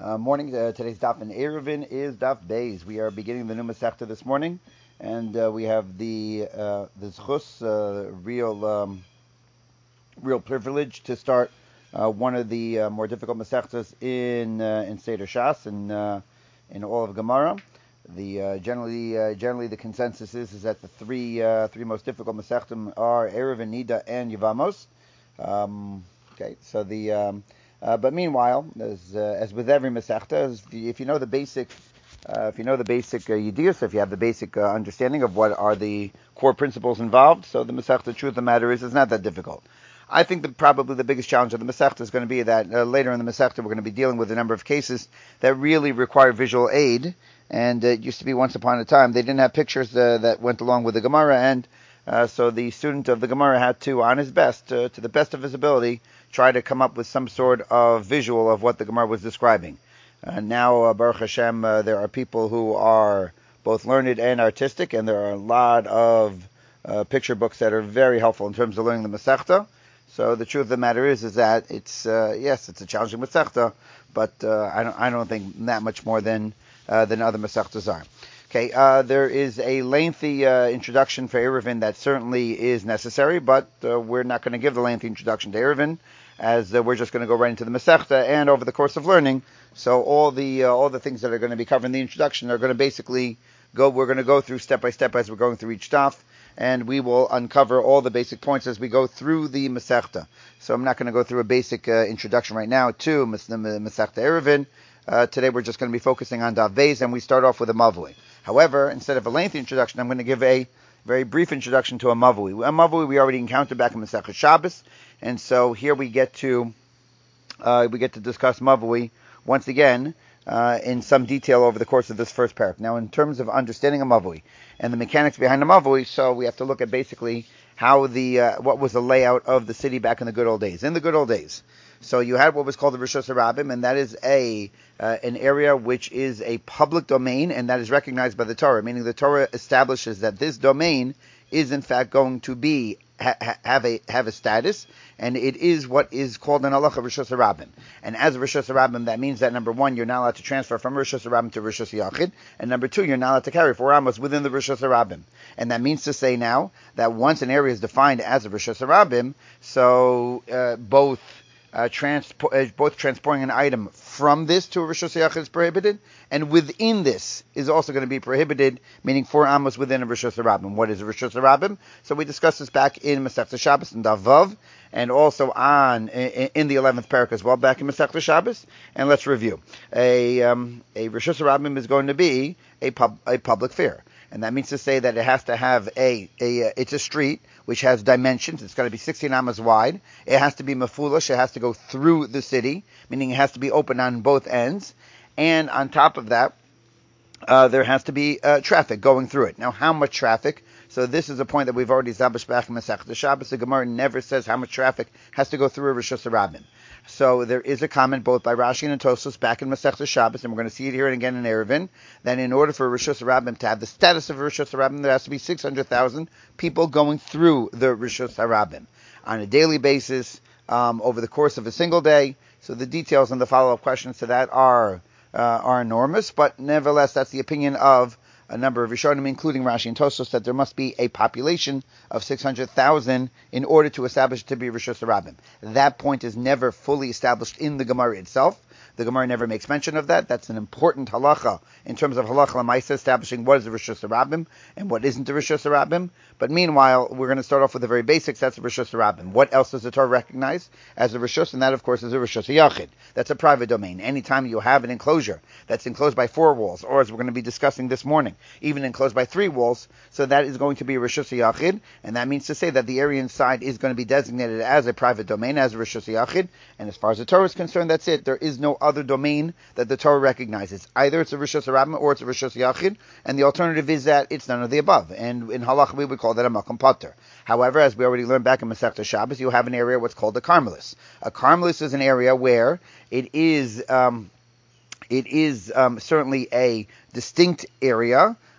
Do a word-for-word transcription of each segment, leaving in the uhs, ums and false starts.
Uh, morning. Uh, today's daf in Eruvin is daf Beis. We are beginning the new Masechta this morning, and uh, we have the uh, the zchus, uh, real um, real privilege to start uh, one of the uh, more difficult Masechtas in uh, in Seder Shas and uh, in all of Gemara. The uh, generally uh, generally the consensus is is that the three uh, three most difficult Masechtim are Eruvin, Nida, and Yevamos. Um, okay, so the um, uh, but meanwhile, as uh, as with every Masechta, if you know the basic uh, if you know the basic uh, Yediyah, if you have the basic uh, understanding of what are the core principles involved, so the Masechta, the truth of the matter is, it's not that difficult. I think that probably the biggest challenge of the Masechta is going to be that uh, later in the Masechta we're going to be dealing with a number of cases that really require visual aid. And uh, it used to be once upon a time they didn't have pictures uh, that went along with the Gemara, and uh, so the student of the Gemara had to, on his best, uh, to the best of his ability, try to come up with some sort of visual of what the Gemara was describing. Uh, now, uh, Baruch Hashem, uh, there are people who are both learned and artistic, and there are a lot of uh, picture books that are very helpful in terms of learning the Masechta. So the truth of the matter is, is that it's uh, yes, it's a challenging Masechta, but uh, I don't, I don't think that much more than uh, than other Masechtas are. Okay, uh, there is a lengthy uh, introduction for Eruvin that certainly is necessary, but uh, we're not going to give the lengthy introduction to Eruvin, as uh, we're just going to go right into the Masechta, and over the course of learning, so all the uh, all the things that are going to be covered in the introduction are going to basically go. We're going to go through step by step as we're going through each daf, and we will uncover all the basic points as we go through the Masechta. So I'm not going to go through a basic uh, introduction right now to the Masechta Eruvin. Uh, today we're just going to be focusing on daf Beis, and we start off with a Mavui. However, instead of a lengthy introduction, I'm going to give a very brief introduction to a Mavui. A Mavui we already encountered back in Masechet Shabbos, and so here we get to uh, we get to discuss Mavui once again uh, in some detail over the course of this first parak. Now, in terms of understanding a Mavui and the mechanics behind a Mavui, so we have to look at basically how the uh, what was the layout of the city back in the good old days. In the good old days, so you had what was called the Rishus Harabim, and that is a uh, an area which is a public domain, and that is recognized by the Torah, meaning the Torah establishes that this domain is in fact going to be ha- have a have a status, and it is what is called an halacha Rishus Harabim. And as a Rishus Harabim, that means that number one, you're not allowed to transfer from Rishus Harabim to Rishus Yachid, and number two, you're not allowed to carry four amos within the Rishus Harabim. And that means to say now that once an area is defined as a Rishus Harabim, so uh, both Uh, transpo- uh, both transporting an item from this to a Rishus Yachid is prohibited, and within this is also going to be prohibited, meaning four amos within a Rishus Harabim. What is a Rishus Harabim? So we discussed this back in Masechta Shabbos and Davav, and also on in, in the eleventh parak as well, back in Masechta Shabbos. And let's review. A um, a Rishus Harabim is going to be a pub, a public fair. And that means to say that it has to have a, a it's a street which has dimensions. It's got to be sixteen amas wide. It has to be mefulish. It has to go through the city, meaning it has to be open on both ends. And on top of that, uh, there has to be uh, traffic going through it. Now, how much traffic? So this is a point that we've already established back in Masechta Shabbos. The Gemara never says how much traffic has to go through a Rishus Harabim. So there is a comment both by Rashi and Tosfos back in Masechta Shabbos, and we're going to see it here and again in Eruvin, that in order for a Rishus Harabim to have the status of a Rishus Harabim, there has to be six hundred thousand people going through the Rishus Harabim on a daily basis um, over the course of a single day. So the details and the follow-up questions to that are uh, are enormous, but nevertheless, that's the opinion of a number of Rishonim, including Rashi and Tosfos, that there must be a population of six hundred thousand in order to establish it to be Rishus Harabim. That point is never fully established in the Gemara itself. The Gemara never makes mention of that. That's an important halacha in terms of halacha l'maisa, establishing what is a Rishus Harabim and what isn't a Rishus Harabim. But meanwhile, we're going to start off with the very basics. That's a Rishus Harabim. What else does the Torah recognize as a Rishus? And that, of course, is a Rishus Yachid. That's a private domain. Anytime you have an enclosure that's enclosed by four walls, or as we're going to be discussing this morning, even enclosed by three walls, so that is going to be a Rishus Yachid, and that means to say that the area inside is going to be designated as a private domain, as a Rishus Yachid, and as far as the Torah is concerned, that's it. There is no other domain that the Torah recognizes. Either it's a Rishus Harabim or it's a Rishus Yachid, and the alternative is that it's none of the above, and in Halach we would call that a Makom Pater. However, as we already learned back in Masechta Shabbos, you have an area what's called a Carmelis. A Carmelis is an area where it is um, it is um, certainly a distinct area,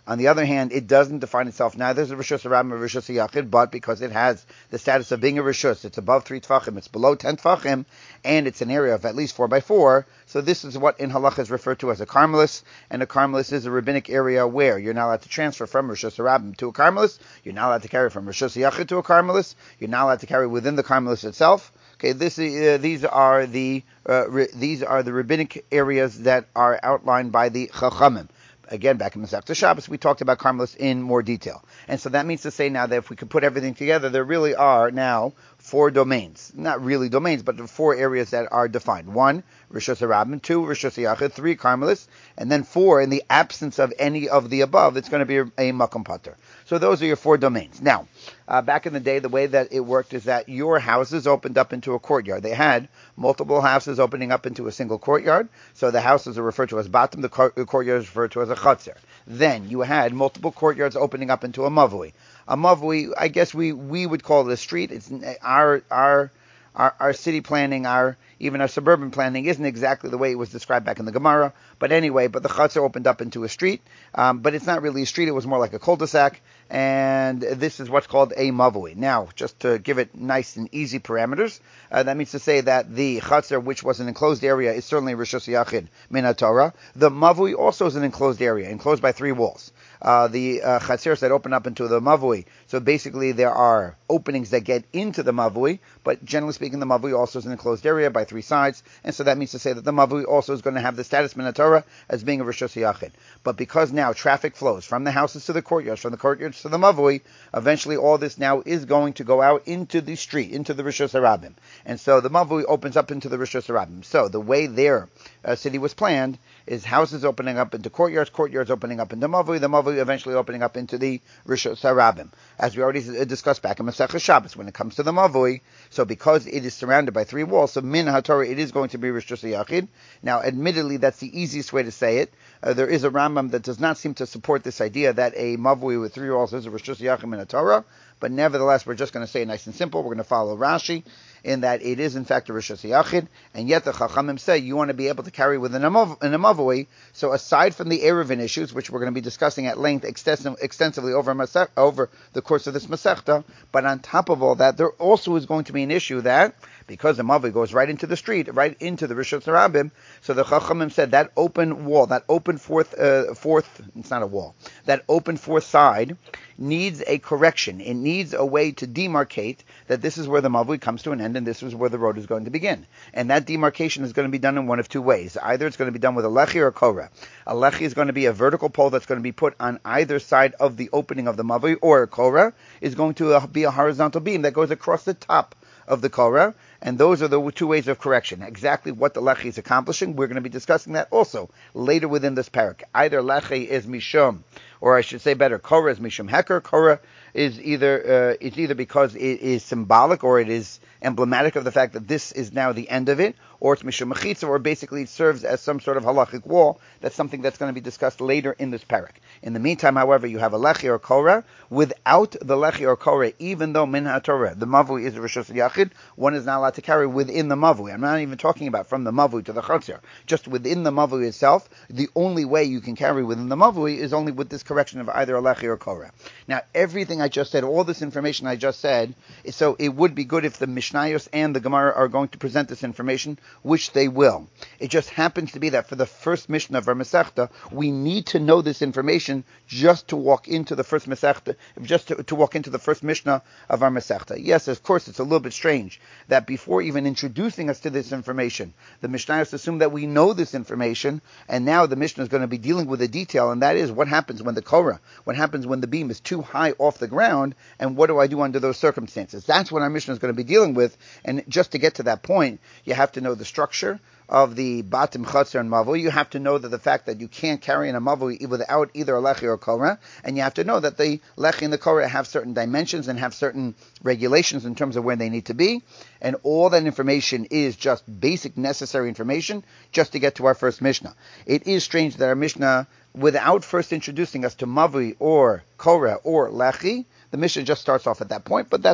On the other hand, it doesn't define itself neither as a Rishus Harabim or Rishus Yachid, but because it has the status of being a Rishus, it's above three Tfachim, it's below ten Tfachim, and it's an area of at least four by four. So this is what in Halacha is referred to as a Karmelis, and a Karmelis is a rabbinic area where you're not allowed to transfer from Rishus Harabim to a Karmelis, you're not allowed to carry from Rishus Yachid to a Karmelis, you're not allowed to carry within the Karmelis itself. Okay, this uh, these are the uh, ri- these are the rabbinic areas that are outlined by the Chachamim. Again, back in Masechta Shabbos, we talked about Karmelis in more detail. And so that means to say now that if we could put everything together, there really are now four domains. Not really domains, but four areas that are defined. One, Rishus Harabim. Two, Rishus Yachid. Three, Karmelis. And then four, in the absence of any of the above, it's going to be a, a Makom Pater. So those are your four domains. Now, uh, back in the day, the way that it worked is that your houses opened up into a courtyard. They had multiple houses opening up into a single courtyard. So the houses are referred to as Batim, the, cour- the courtyard is referred to as a Chatzir. Then you had multiple courtyards opening up into a Mavui. A Mavui, I guess we, we would call it a street. It's our our our, our city planning, our even our suburban planning isn't exactly the way it was described back in the Gemara. But anyway, but the Chatzir opened up into a street. Um, but it's not really a street. It was more like a cul-de-sac. And this is what's called a Mavui. Now, just to give it nice and easy parameters, uh, that means to say that the Chatzir, which was an enclosed area, is certainly Rishus Yachid min haTorah. The Mavui also is an enclosed area, enclosed by three walls. Uh, the uh, Chatzirs that open up into the Mavui. So basically there are openings that get into the Mavui, but generally speaking the Mavui also is an enclosed area by three sides, and so that means to say that the Mavui also is going to have the status min haTorah as being a Rishus Yachid. But because now traffic flows from the houses to the courtyards, from the courtyards to the Mavui, eventually all this now is going to go out into the street, into the Rishus Harabim. And so the Mavui opens up into the Rishus Harabim. So the way their uh, city was planned is houses opening up into courtyards, courtyards opening up into Mavui, the Mavui eventually opening up into the Rishus Harabim. As we already discussed back in Masechta Shabbos, when it comes to the Mavui, so because it is surrounded by three walls, so min haTorah, it is going to be Rishus Yachid. Now, admittedly, that's the easiest way to say it. Uh, there is a Rambam that does not seem to support this idea that a Mavui with three walls is a Rishus Yachid min haTorah, but nevertheless, we're just going to say it nice and simple. We're going to follow Rashi in that it is in fact a Rishus Yachid, and yet the Chachamim say you want to be able to carry within a Mavui. So aside from the Eruvin issues, which we're going to be discussing at length extensive, extensively over, Masech, over the course of this Masechta, but on top of all that, there also is going to be an issue that because the Mavui goes right into the street, right into the Rishus Harabim, so the Chachamim said that open wall, that open fourth, uh, fourth, it's not a wall, that open fourth side needs a correction. It needs a way to demarcate that this is where the Mavui comes to an end and this is where the road is going to begin. And that demarcation is going to be done in one of two ways. Either it's going to be done with a lechi or a korah. A lechi is going to be a vertical pole that's going to be put on either side of the opening of the Mavui, or a korah is going to be a horizontal beam that goes across the top of the korah. And those are the two ways of correction. Exactly what the lechi is accomplishing, we're going to be discussing that also later within this parak. Either lechi is mishum, or I should say better, korah is mishum heker. Korah is either uh, it's either because it is symbolic or it is emblematic of the fact that this is now the end of it, or it's mishum mechitza, or basically it serves as some sort of halachic wall. That's something that's going to be discussed later in this parak. In the meantime, however, you have a lechi or korah. Without the lechi or korah, even though min haTorah, the Mavui is a Rishus Yachid, one is not allowed to carry within the Mavui. I'm not even talking about from the Mavui to the Chatzir. Just within the Mavui itself, the only way you can carry within the Mavui is only with this correction of either a lechi or korah. Now, everything I just said, all this information I just said, so it would be good if the Mishnayos and the Gemara are going to present this information, which they will. It just happens to be that for the first Mishnah of our Masechta, we need to know this information just to walk into the first Masechta, just to, to walk into the first Mishnah of our Masechta. Yes, of course, it's a little bit strange that before even introducing us to this information, the Mishnayos assume that we know this information, and now the Mishnah is going to be dealing with a detail, and that is what happens when the korah, what happens when the beam is too high off the ground, and what do I do under those circumstances? That's what our Mishnah is going to be dealing with, and just to get to that point, you have to know the structure of the Batim, Chatzir, and Mavui. You have to know that the fact that you can't carry in a Mavui without either a lechi or a korah, and you have to know that the lechi and the korah have certain dimensions and have certain regulations in terms of where they need to be, and all that information is just basic necessary information just to get to our first Mishnah. It is strange that our Mishnah, without first introducing us to Mavui or korah or lechi, the Mishnah just starts off at that point, but that's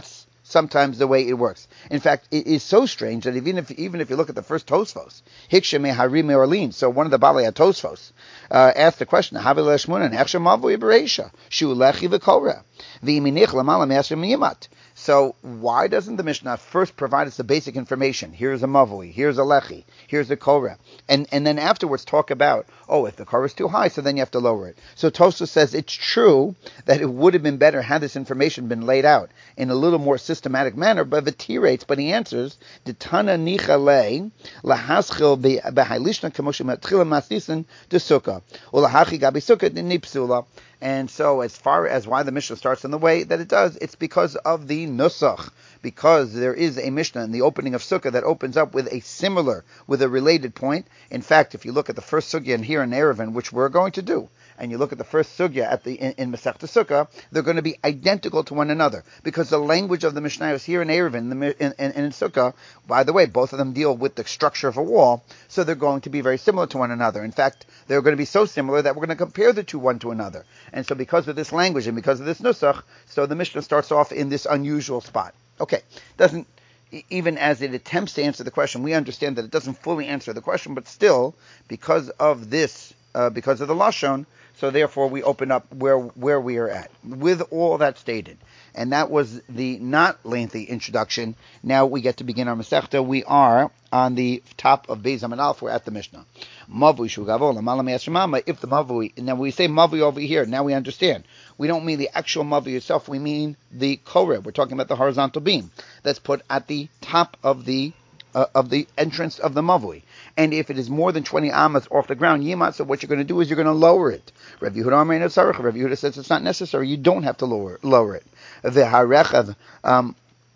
sometimes the way it works. In fact, it is so strange that even if even if you look at the first Tosfos, Hikshe Mehari Meorlin, so one of the Balei Tosfos uh, asked the question, Havi Leshmunan, Echshe Mavui Bereisha, Shu Lechi V'Koreh, V'Yiminich Lamala Me'asher Miyamat. So why doesn't the Mishnah first provide us the basic information? Here's a Mavui, here's a Lechi, here's a Koreh, and and then afterwards talk about, oh, if the Koreh is too high, so then you have to lower it. So Tosfos says it's true that it would have been better had this information been laid out in a little more systematic manner, but vitirates, but he answers, Tana nichale lahaschil behailishna kamoshim atchila masnisin de sukkah, ulahachi gabi sukkah nipsula. And so, as far as why the Mishnah starts in the way that it does, it's because of the nusach, because there is a Mishnah in the opening of Sukkah that opens up with a similar, with a related point. In fact, if you look at the first sugya in here in Eruvin, which we're going to do, and you look at the first sugya at the in, in Masechta Sukkah, they're going to be identical to one another, because the language of the Mishnah is here in Eruvin and in, in, in Sukkah. By the way, both of them deal with the structure of a wall, so they're going to be very similar to one another. In fact, they're going to be so similar that we're going to compare the two one to another. And so because of this language and because of this nusach, so the Mishnah starts off in this unusual spot. Okay, doesn't, even as it attempts to answer the question, we understand that it doesn't fully answer the question, but still, because of this, uh, because of the Lashon, so therefore we open up where where we are at. With all that stated, and that was the not lengthy introduction, now we get to begin our Masechta. We are on the top of Beis Amud Aleph. We're at the Mishnah. Mavui shugavol lamala me'asher mama. If the mavui, now we say mavui over here, now we understand. We don't mean the actual mavui itself. We mean the koreh. We're talking about the horizontal beam that's put at the top of the uh, of the entrance of the mavui. And if it is more than twenty amas off the ground, yimat, so what you're going to do is you're going to lower it. Rav Yehuda Amar Ein Tzarich. Rav Yehuda says it's not necessary. You don't have to lower lower it. V'harechav um,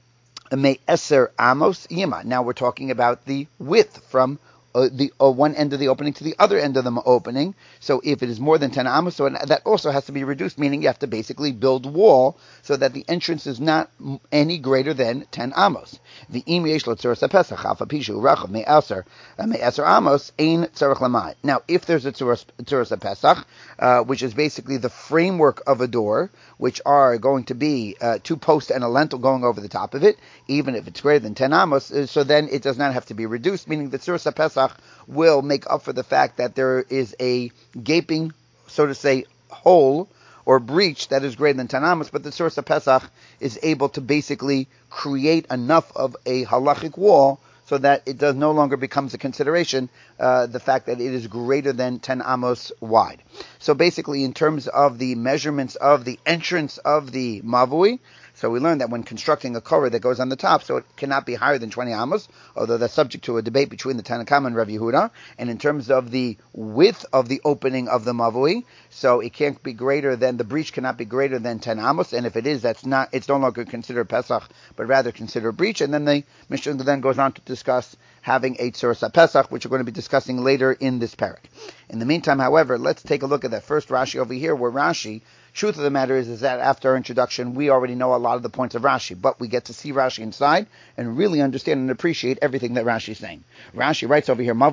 me'eser amos yimat. Now we're talking about the width from Uh, the uh, one end of the opening to the other end of the opening. So if it is more than ten amos, so that also has to be reduced, meaning you have to basically build wall so that the entrance is not any greater than ten amos. The im yesh lo tzuras pesach alfa pishu rachav me'aser me'aser amos ein tzarich lamai. Now, if there's a tzuras pesach, uh, which is basically the framework of a door, which are going to be uh, two posts and a lintel going over the top of it, even if it's greater than ten amos, uh, so then it does not have to be reduced, meaning the tzuras pesach will make up for the fact that there is a gaping, so to say, hole or breach that is greater than ten amos, but the Tzuras HaPesach is able to basically create enough of a halachic wall so that it does no longer becomes a consideration, uh, the fact that it is greater than ten amos wide. So basically, in terms of the measurements of the entrance of the mavui, so we learned that when constructing a korah that goes on the top, so it cannot be higher than twenty amos, although that's subject to a debate between the Tanna Kama and Rav Yehuda. And in terms of the width of the opening of the mavui, so it can't be greater than, the breach cannot be greater than ten amos, and if it is, that's not, it's no longer considered Pesach, but rather considered breach. And then the Mishnah then goes on to discuss having a Tzuras HaPesach, which we're going to be discussing later in this parak. In the meantime, however, let's take a look at that first Rashi over here, where Rashi, truth of the matter is, is that after our introduction, we already know a lot of the points of Rashi, but we get to see Rashi inside and really understand and appreciate everything that Rashi is saying. Rashi writes over here,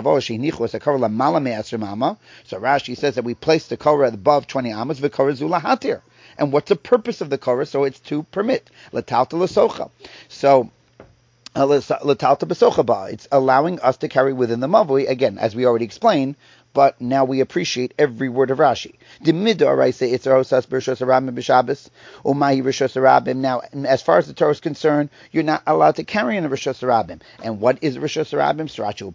so Rashi says that we place the korah above twenty amas, v'korah zu lahatir. And what's the purpose of the korah? So it's to permit. L'talta l'socha. So, it's allowing us to carry within the mavui, again, as we already explained, but now we appreciate every word of Rashi. Now, as far as the Torah is concerned, you're not allowed to carry in a Rishos Harabim. And what is Rishos Harabim?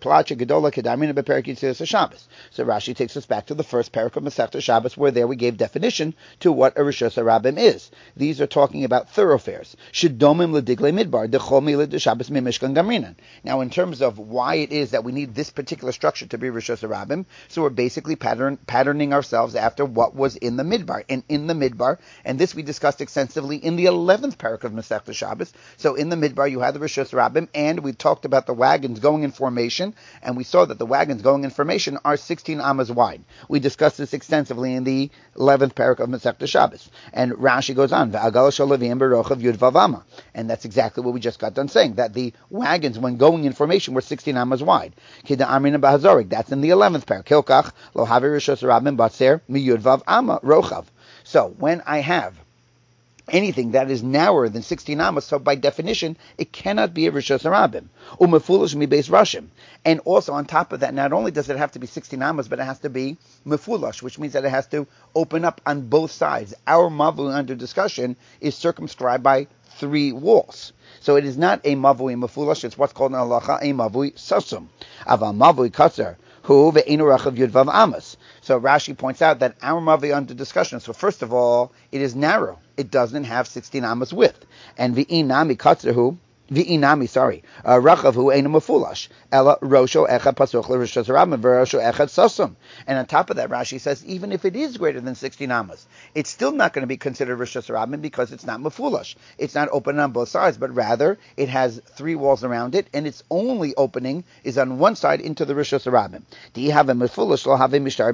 So Rashi takes us back to the first parak of Masechta Shabbos, where there we gave definition to what a Rishos Harabim is. These are talking about thoroughfares. Now, in terms of why it is that we need this particular structure to be Rishos Harabim, so we're basically pattern, patterning ourselves after what was in the Midbar. And in the Midbar, and this we discussed extensively in the eleventh parak of Masechta Shabbos. So in the Midbar, you had the Rishos Harabim, and we talked about the wagons going in formation, and we saw that the wagons going in formation are sixteen amas wide. We discussed this extensively in the eleventh parak of Masechta Shabbos. And Rashi goes on, and that's exactly what we just got done saying, that the wagons, when going in formation, were sixteen amas wide. That's in the eleventh parak. So when I have anything that is narrower than sixteen amos, so by definition, it cannot be a Rishos Harabim. Umefulish mi beis rashim. And also on top of that, not only does it have to be sixteen amos, but it has to be mefulash, which means that it has to open up on both sides. Our mavui under discussion is circumscribed by three walls. So it is not a mavui mefulash, it's what's called in halacha a mavui sasum. Aval mavui katzer. So Rashi points out that our mavi under discussion. So first of all, it is narrow. It doesn't have sixteen amos width. And v'inami katzehu, v'inami, sorry, rachavu einu mefulash. Ela rosho echad pasuch l'rishos harabim v'rosho echad sasum. And on top of that, Rashi says even if it is greater than sixteen amos, it's still not going to be considered rishos harabim because it's not mefulash. It's not open on both sides, but rather it has three walls around it, and its only opening is on one side into the rishos harabim. Do you have a mefulash? Lo have a mishtar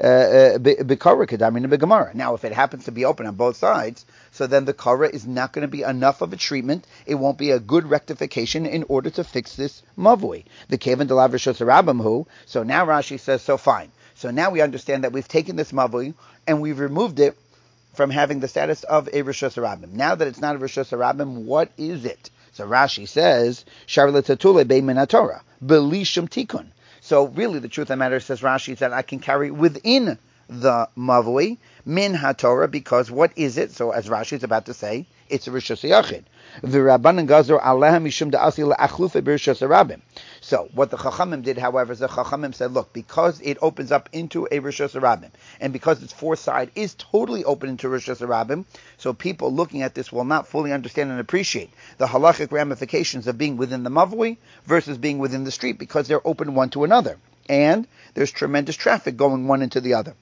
b'kara kedamin b'gemara. Now, if it happens to be open on both sides, so then the kara is not going to be enough of a treatment. It won't be a good rectification in order to fix this mavui. The kevan delav rishos harabim hu. So now Rashi says, so fine. So now we understand that we've taken this mavui and we've removed it from having the status of a rishos harabim. Now that it's not a rishos harabim, what is it? So Rashi says, shar letatule be min haTorah belishum tikun. So really, the truth of the matter, says Rashi, is that I can carry within the mavui min haTorah, because what is it? So as Rashi is about to say, it's a rishos yachid. V'rabbanan gazor aleha mishum da'asi la'achlufe b'rishos harabim. So what the Chachamim did, however, is the Chachamim said, look, because it opens up into a rishos harabim, and because its fourth side is totally open into rishos harabim, so people looking at this will not fully understand and appreciate the halachic ramifications of being within the mavui versus being within the street, because they're open one to another, and there's tremendous traffic going one into the other.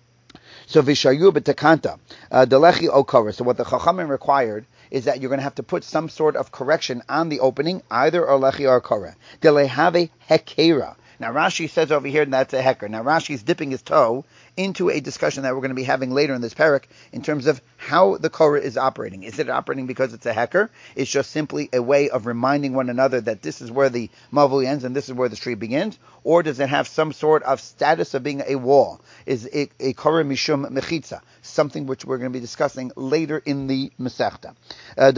So vishayu b'tekanta delechi okara. So what the Chachamim required is that you're going to have to put some sort of correction on the opening, either olechi or kara. Delehave hekera. Now Rashi says over here that's a heker. Now Rashi is dipping his toe into a discussion that we're going to be having later in this parak in terms of how the Korah is operating. Is it operating because it's a heker? It's just simply a way of reminding one another that this is where the mavui ends and this is where the street begins? Or does it have some sort of status of being a wall? Is it a Korah mishum mechitza? Something which we're going to be discussing later in the Masechta. Uh,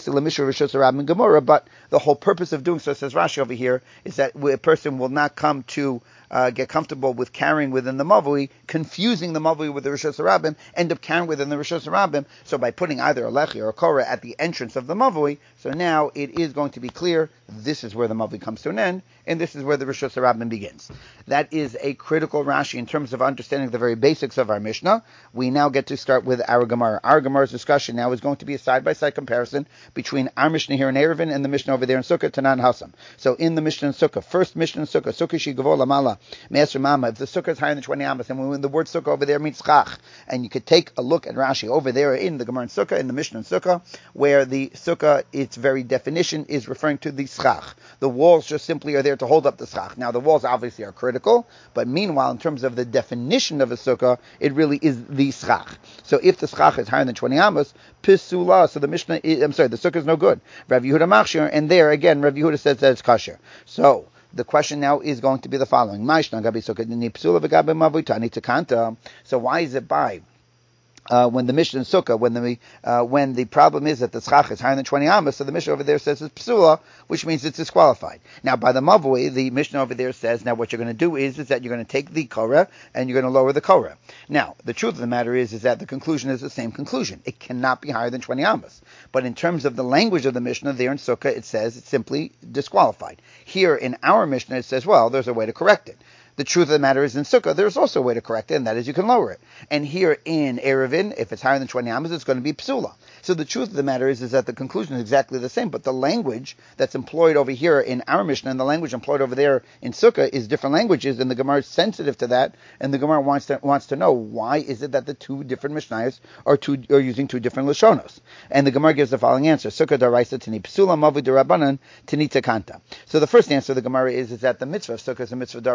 but the whole purpose of doing so, says Rashi over here, is that a person will not come to uh, get comfortable with carrying within the mavui, confusing the mavui with the rishos harabim, end up carrying within the rishos harabim. So by putting either a lechi or a korah at the entrance of the mavui, so now it is going to be clear this is where the mavui comes to an end, and this is where the rishos harabim begins. That is a critical Rashi in terms of understanding the very basics of our Mishnah. We now get to start with our Gemara. Our Gemara's discussion now is going to be a side-by-side comparison between our Mishnah here in Eruvin and the Mishnah over there in Sukkah, Tanan Hassam. So in the Mishnah in Sukkah, first Mishnah in Sukkah, Sukkah Shigavo Lamala, Me'esr Mama, if the Sukkah is higher than twenty Amos, and when the word Sukkah over there means Chach, and you could take a look at Rashi over there in the Gemara in Sukkah, in the Mishnah in Sukkah, where the Sukkah, its very definition is referring to the Schach. The walls just simply are there to hold up the Schach. Now the walls obviously are critical, but meanwhile, in terms of the definition of a Sukkah, it really is the Schach. So if the Schach is higher than twenty Amos, Pisula, so the Mishnah, is, I'm sorry, the Sukkah is no good. Rav Yehuda Machshir, and there again, Rav Yehuda says that it's kosher. So the question now is going to be the following. So why is it by Uh, when the Mishnah in Sukkah, when the uh, when the problem is that the Schach is higher than twenty Amos, so the Mishnah over there says it's Psula, which means it's disqualified. Now, by the Mavui, the Mishnah over there says, now what you're going to do is, is that you're going to take the Korah and you're going to lower the Korah. Now, the truth of the matter is, is that the conclusion is the same conclusion. It cannot be higher than twenty Amos. But in terms of the language of the Mishnah there in Sukkah, it says it's simply disqualified. Here in our Mishnah, it says, well, there's a way to correct it. The truth of the matter is in Sukkah, there's also a way to correct it, and that is you can lower it. And here in Eruvin, if it's higher than twenty Amos, it's going to be Psula. So the truth of the matter is, is that the conclusion is exactly the same, but the language that's employed over here in our Mishnah and the language employed over there in Sukkah is different languages, and the Gemara is sensitive to that, and the Gemara wants to wants to know why is it that the two different Mishnayos are two are using two different Lashonos. And the Gemara gives the following answer: Sukkah daraisa tini Psula mavu derabanan tini tekanta. So the first answer of the Gemara is, is that the mitzvah of Sukkah is a mitzvah daraisa, and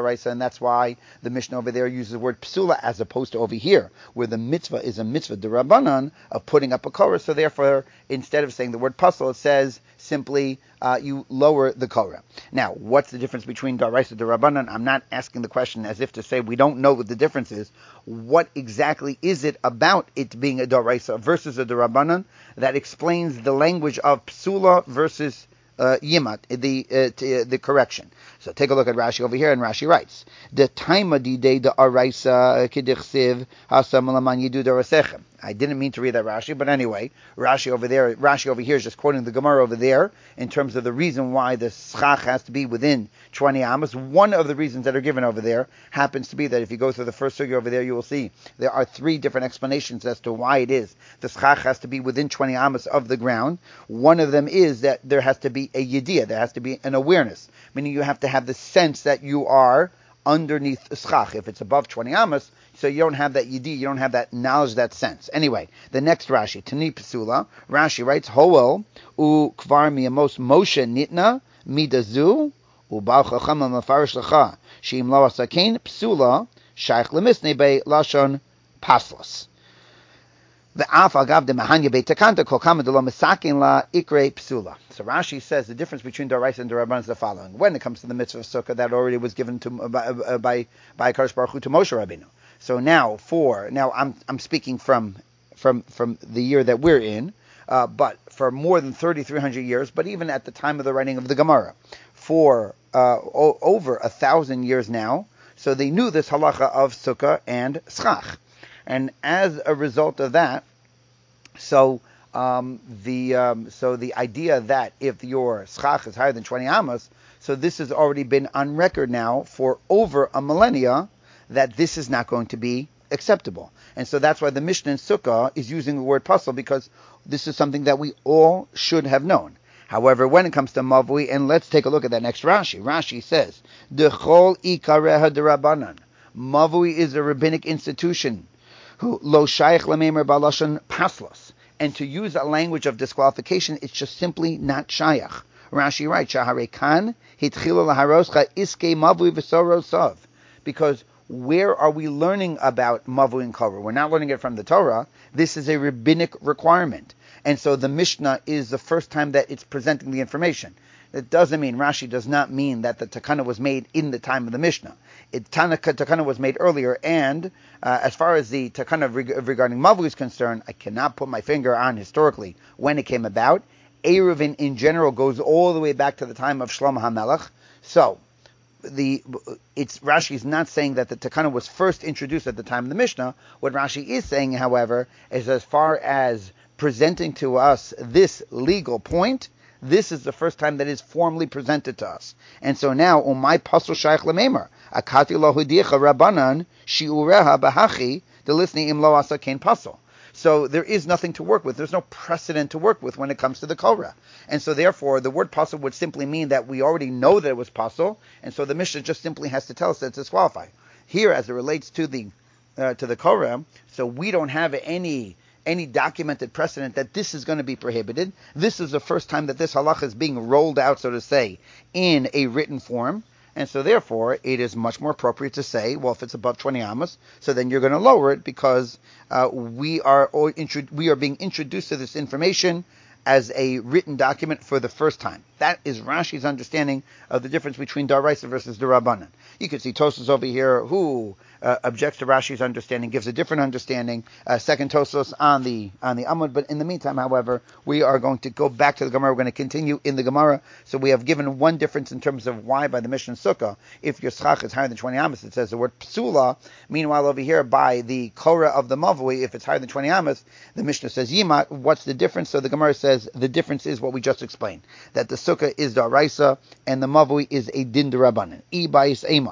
that's why the Mishnah over there uses the word psula as opposed to over here, where the mitzvah is a mitzvah d'Rabbanan of putting up a korah. So therefore, instead of saying the word pasul, it says simply uh, you lower the korah. Now, what's the difference between daraisa and d'Rabbanan? I'm not asking the question as if to say we don't know what the difference is. What exactly is it about it being a daraisa versus a d'Rabbanan that explains the language of psula versus Uh, yimat, the uh, t- uh, the correction. So take a look at Rashi over here, and Rashi writes, "The time of the day the araisa kidichsiv hasamalaman yidu darasechem." I didn't mean to read that Rashi, but anyway, Rashi over there, Rashi over here is just quoting the Gemara over there in terms of the reason why the schach has to be within twenty amos. One of the reasons that are given over there happens to be that if you go through the first sugya over there, you will see there are three different explanations as to why it is the schach has to be within twenty amos of the ground. One of them is that there has to be a yediyah, there has to be an awareness, meaning you have to have the sense that you are underneath schach. If it's above twenty amos, so you don't have that yediyah, you don't have that knowledge, that sense. Anyway, the next Rashi, Tani Pesula, Rashi writes, Hoel u kvar miyamos Moshe nitna midazu u bal chacham mafarish lecha sheim lo asakein Pesula shaykh lemisnei be lashon paslos. The af agav de mahanya beitakanta kol kama de lo misakin la ikre Pesula. So Rashi says the difference between Daraisa and D'Rabbanan is the following. When it comes to the mitzvah of sukkah, that already was given to uh, by by Kadosh Baruch Hu to Moshe Rabbeinu. So now for now I'm I'm speaking from from from the year that we're in, uh, but for more than thirty-three hundred years, but even at the time of the writing of the Gemara, for uh, o- over a thousand years now, so they knew this halacha of sukkah and schach, and as a result of that, so. Um, the um, so the idea that if your schach is higher than twenty amos, so this has already been on record now for over a millennia that this is not going to be acceptable, and so that's why the Mishnah in Sukkah is using the word pasul, because this is something that we all should have known. However, when it comes to Mavui, and let's take a look at that next Rashi. Rashi says, "Dechol ikareha d'Rabbanan." Mavui is a rabbinic institution who lo shaykh lemeimer balashon paslos. And to use a language of disqualification, it's just simply not shayach. Rashi writes, Shahare kan hitchila laharoscha iske mavui v'sorosav. Because where are we learning about mavui and korah? We're not learning it from the Torah. This is a rabbinic requirement. And so the Mishnah is the first time that it's presenting the information. It doesn't mean, Rashi does not mean that the takana was made in the time of the Mishnah. It, takana was made earlier, and uh, as far as the takana reg- regarding Mavui is concerned, I cannot put my finger on historically when it came about. Eruvin in general goes all the way back to the time of Shlomo HaMelech. So, the it's Rashi is not saying that the takana was first introduced at the time of the Mishnah. What Rashi is saying, however, is as far as presenting to us this legal point, this is the first time that is formally presented to us. And so now, umay pasul shaykh lemeimer, akati lo hudicha rabbanan shiureha bahachi delisni im lo asa kain pasul. So there is nothing to work with. There's no precedent to work with when it comes to the korah. And so therefore, the word pasul would simply mean that we already know that it was pasul, and so the Mishnah just simply has to tell us that it's disqualified. Here, as it relates to the uh, to the korah, so we don't have any any documented precedent that this is going to be prohibited. This is the first time that this halacha is being rolled out, so to say, in a written form. And so therefore, it is much more appropriate to say, well, if it's above twenty amos, so then you're going to lower it because uh, we are we are being introduced to this information as a written document for the first time. That is Rashi's understanding of the difference between Daraisa versus D'Rabbanan. You can see Tosfos over here who uh, objects to Rashi's understanding, gives a different understanding. Uh, second Tosfos on the on the Amud. But in the meantime, however, we are going to go back to the Gemara. We're going to continue in the Gemara. So we have given one difference in terms of why by the Mishnah Sukkah, if your schach is higher than twenty amos, it says the word psula. Meanwhile, over here by the Korah of the Mavui, if it's higher than twenty amos, the Mishnah says yimat. What's the difference? So the Gemara says the difference is what we just explained, that the Sukkah is Daraisa and the Mavui is a din d'Rabbanan. I bais ema.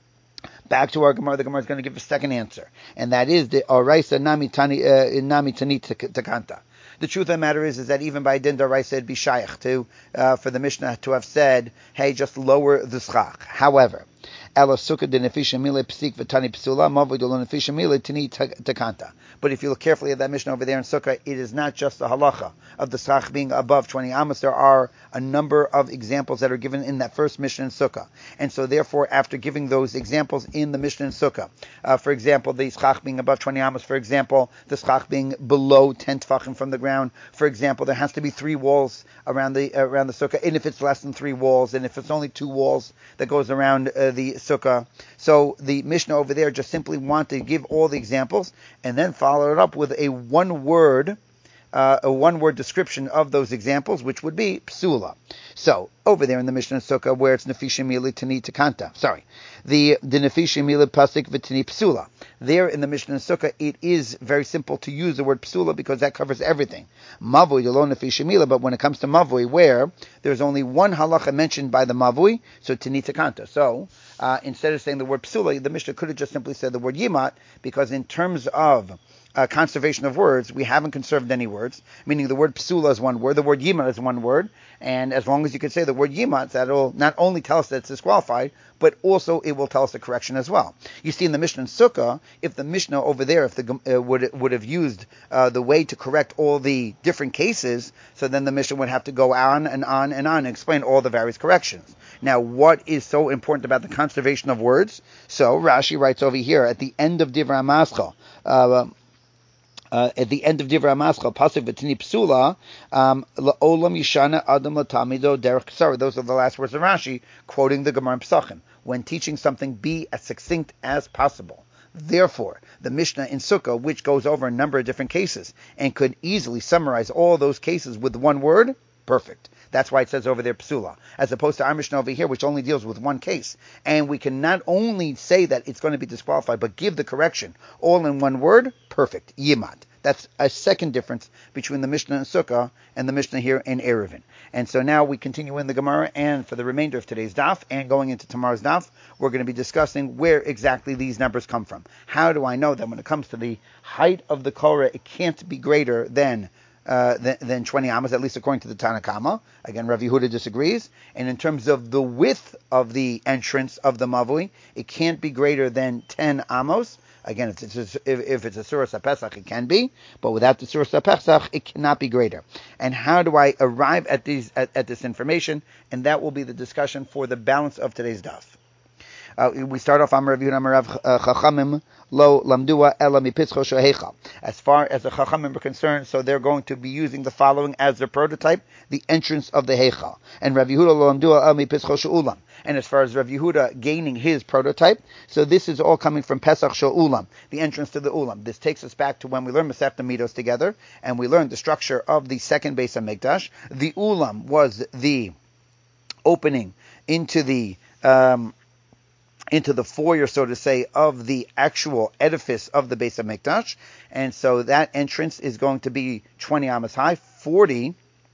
Back to our Gemara, the Gemara is going to give a second answer, and that is the Araisa nami tani uh, nami tani takanta. The truth of the matter is, is that even by din d'Oraisa it'd be shaykh to uh, for the Mishnah to have said, "Hey, just lower the schach." However, Ela sukkah de nefisha mile psik v'tani psula mavoi de lo nefisha mile tini takanta. But if you look carefully at that Mishnah over there in Sukkah, it is not just the halacha of the schach being above twenty amos. There are a number of examples that are given in that first Mishnah in Sukkah. And so therefore, after giving those examples in the Mishnah in Sukkah, uh, for example, the schach being above twenty amos, for example, the schach being below ten tefachim from the ground, for example, there has to be three walls around the uh, around the Sukkah, and if it's less than three walls, and if it's only two walls that goes around uh, the Sukkah. So the Mishnah over there just simply wanted to give all the examples and then follow it up with a one-word Uh, a one-word description of those examples, which would be psula. So, over there in the Mishnah Sukkah, where it's nefisha mili tani takanta, sorry, the the nefisha mili pasik v'tani psula. There in the Mishnah Sukkah, it is very simple to use the word psula because that covers everything. Mavui lo nefisha mila, but when it comes to mavui, where there's only one halacha mentioned by the mavui, so tani takanta. So, uh, instead of saying the word psula, the Mishnah could have just simply said the word yimat, because in terms of Uh, conservation of words, we haven't conserved any words, meaning the word psula is one word, the word yimat is one word, and as long as you can say the word yimat, that will not only tell us that it's disqualified, but also it will tell us the correction as well. You see in the Mishnah in Sukkah, if the Mishnah over there, if the uh, would would have used uh, the way to correct all the different cases, so then the Mishnah would have to go on and on and on and explain all the various corrections. Now, what is so important about the conservation of words? So Rashi writes over here at the end of Divrei Maschal, uh, Uh, at the end of Divrei Maschal, pasuk v'tini psula, um, la'olam yishana adam latamido derech ksara. Those are the last words of Rashi, quoting the Gemara in Pesachim. When teaching something, be as succinct as possible. Therefore, the Mishnah in Sukkah, which goes over a number of different cases and could easily summarize all those cases with one word, perfect. That's why it says over there psula, as opposed to our Mishnah over here, which only deals with one case. And we can not only say that it's going to be disqualified, but give the correction all in one word, perfect, yimat. That's a second difference between the Mishnah in Sukkah and the Mishnah here in Eruvin. And so now we continue in the Gemara, and for the remainder of today's daf and going into tomorrow's daf, we're going to be discussing where exactly these numbers come from. How do I know that when it comes to the height of the Korah, it can't be greater than Uh, than, than twenty amos, at least according to the Tanna Kama? Again, Rav Yehuda disagrees. And in terms of the width of the entrance of the Mavui, it can't be greater than ten amos. Again, if it's a, if, if it's a Suras HaPesach, it can be, but without the Suras HaPesach, it cannot be greater. And how do I arrive at these at, at this information? And that will be the discussion for the balance of today's daf. Uh, we start off Amar Rav Yehuda Amar Rav Chachamim lo lamdua ela mipitzcho shehechal. As far as the Chachamim are concerned, so they're going to be using the following as their prototype: the entrance of the Heichal. And Rav Yehuda lo lamdua ela mipitzcho sheulam. And as far as Rav Yehuda gaining his prototype, so this is all coming from Pesach Sheulam, the entrance to the Ulam. This takes us back to when we learned Masechta Midos together, and we learned the structure of the second Beis HaMikdash. The Ulam was the opening into the um, into the foyer, so to say, of the actual edifice of the Beis HaMikdash. And so that entrance is going to be twenty amos high, forty,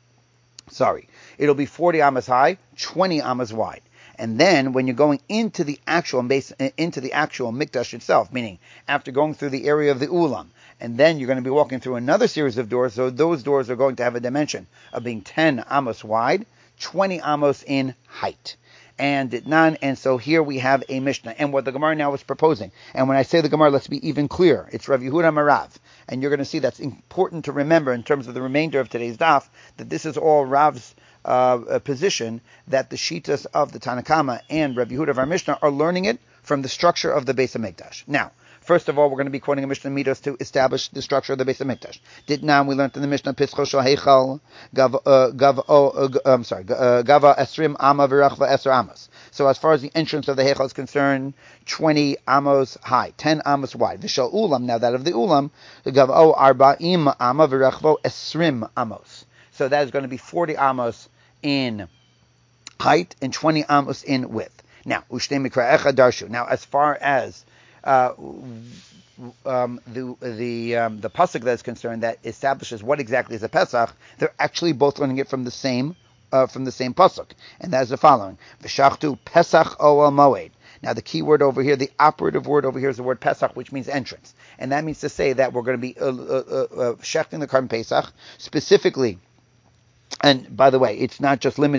sorry, it'll be forty amos high, twenty amos wide. And then when you're going into the actual base, into the actual Mikdash itself, meaning after going through the area of the Ulam, and then you're going to be walking through another series of doors, so those doors are going to have a dimension of being ten amos wide, twenty amos in height. And none, and so here we have a Mishnah, and what the Gemara now is proposing. And when I say the Gemara, let's be even clear. It's Rav Yehuda Marav, and you're going to see that's important to remember in terms of the remainder of today's daf, that this is all Rav's uh, position, that the Shitas of the Tanna Kama and Rav Yehuda of our Mishnah are learning it from the structure of the Beis HaMikdash. Now, first of all, we're going to be quoting a Mishnah Midos to establish the structure of the Beis HaMikdash. Did now we learned in the Mishnah Pitzcho Shel Heichal Gav uh, Gav oh, uh, I'm sorry uh, Gava Esrim Ama V'Rachva Eser Amos. So as far as the entrance of the Heichal is concerned, twenty amos high, ten amos wide. V'Shel Ulam, now that of the Ulam, Gav O Arba'im Ama V'Rachvo Esrim Amos. So that is going to be forty amos in height and twenty amos in width. Now, Ushnei Mikra Echa Darshu. Now, as far as Uh, um, the the um, the pasuk that is concerned, that establishes what exactly is a Pesach, they're actually both learning it from the same uh, from the same pasuk, and that is the following: V'shachtu Pesach Oel Moed. Now, the key word over here, the operative word over here, is the word Pesach, which means entrance, and that means to say that we're going to be uh, uh, uh, shechting the Karban Pesach specifically. And by the way, it's not just limited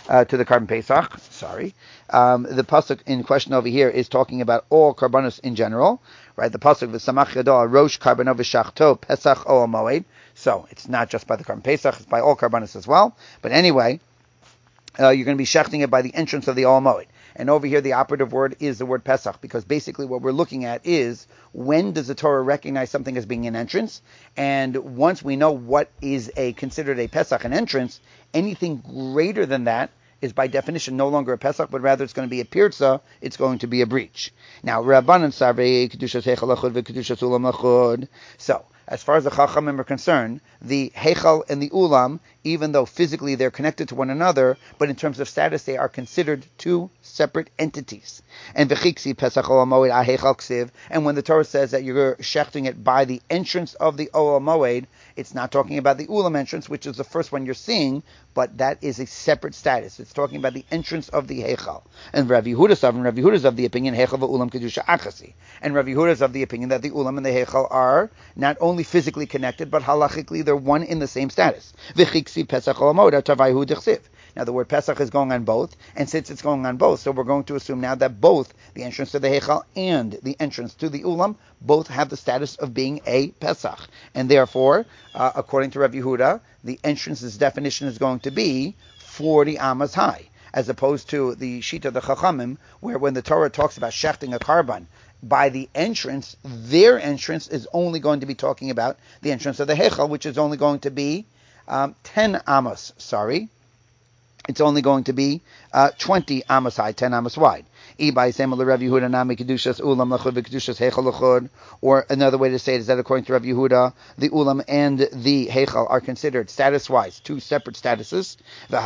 uh, to the Karban Pesach. Sorry, um, the pasuk in question over here is talking about all karbanos in general, right? The pasuk v'samach yado rosh karbanav v'shachto Pesach ol moed. So it's not just by the Karban Pesach; it's by all karbanos as well. But anyway, uh, you're going to be shechting it by the entrance of the ol moed. And over here, the operative word is the word Pesach, because basically what we're looking at is when does the Torah recognize something as being an entrance? And once we know what is a considered a Pesach, an entrance, anything greater than that is by definition no longer a Pesach, but rather it's going to be a Pirza, it's going to be a breach. Now, Rabbanan Sarvei Kedushas Heichal Lachud v'Kedushas Ulam Lachud. So, as far as the Chachamim are concerned, the Heichal and the Ulam, even though physically they're connected to one another, but in terms of status they are considered two separate entities. And v'chiksi Pesach Olam Moed Heichal Ksiv, and when the Torah says that you're shechting it by the entrance of the Olam Moed, it's not talking about the Ulam entrance, which is the first one you're seeing, but that is a separate status. It's talking about the entrance of the Heichal. And Rav Yehuda Sav, and Rav Yehuda is of the opinion Heichal v'Ulam Kedusha Achasi. And Rav Yehuda is of the opinion that the Ulam and the Heichal are not only physically connected, but halachically they're one in the same status. V'chiksi Pesach Olam Moed Tavayhu D'chsiv. Now the word Pesach is going on both, and since it's going on both, so we're going to assume now that both the entrance to the Heichal and the entrance to the Ulam both have the status of being a Pesach. And therefore, uh, according to Rav Yehuda, the entrance's definition is going to be forty amas high, as opposed to the Shita the Chachamim, where when the Torah talks about shechting a karban by the entrance, their entrance is only going to be talking about the entrance of the Heichal, which is only going to be um, ten amas, sorry. It's only going to be uh, twenty amas high, ten amas wide. Or another way to say it is that according to Rav Yehuda, the Ulam and the Heichal are considered status-wise two separate statuses.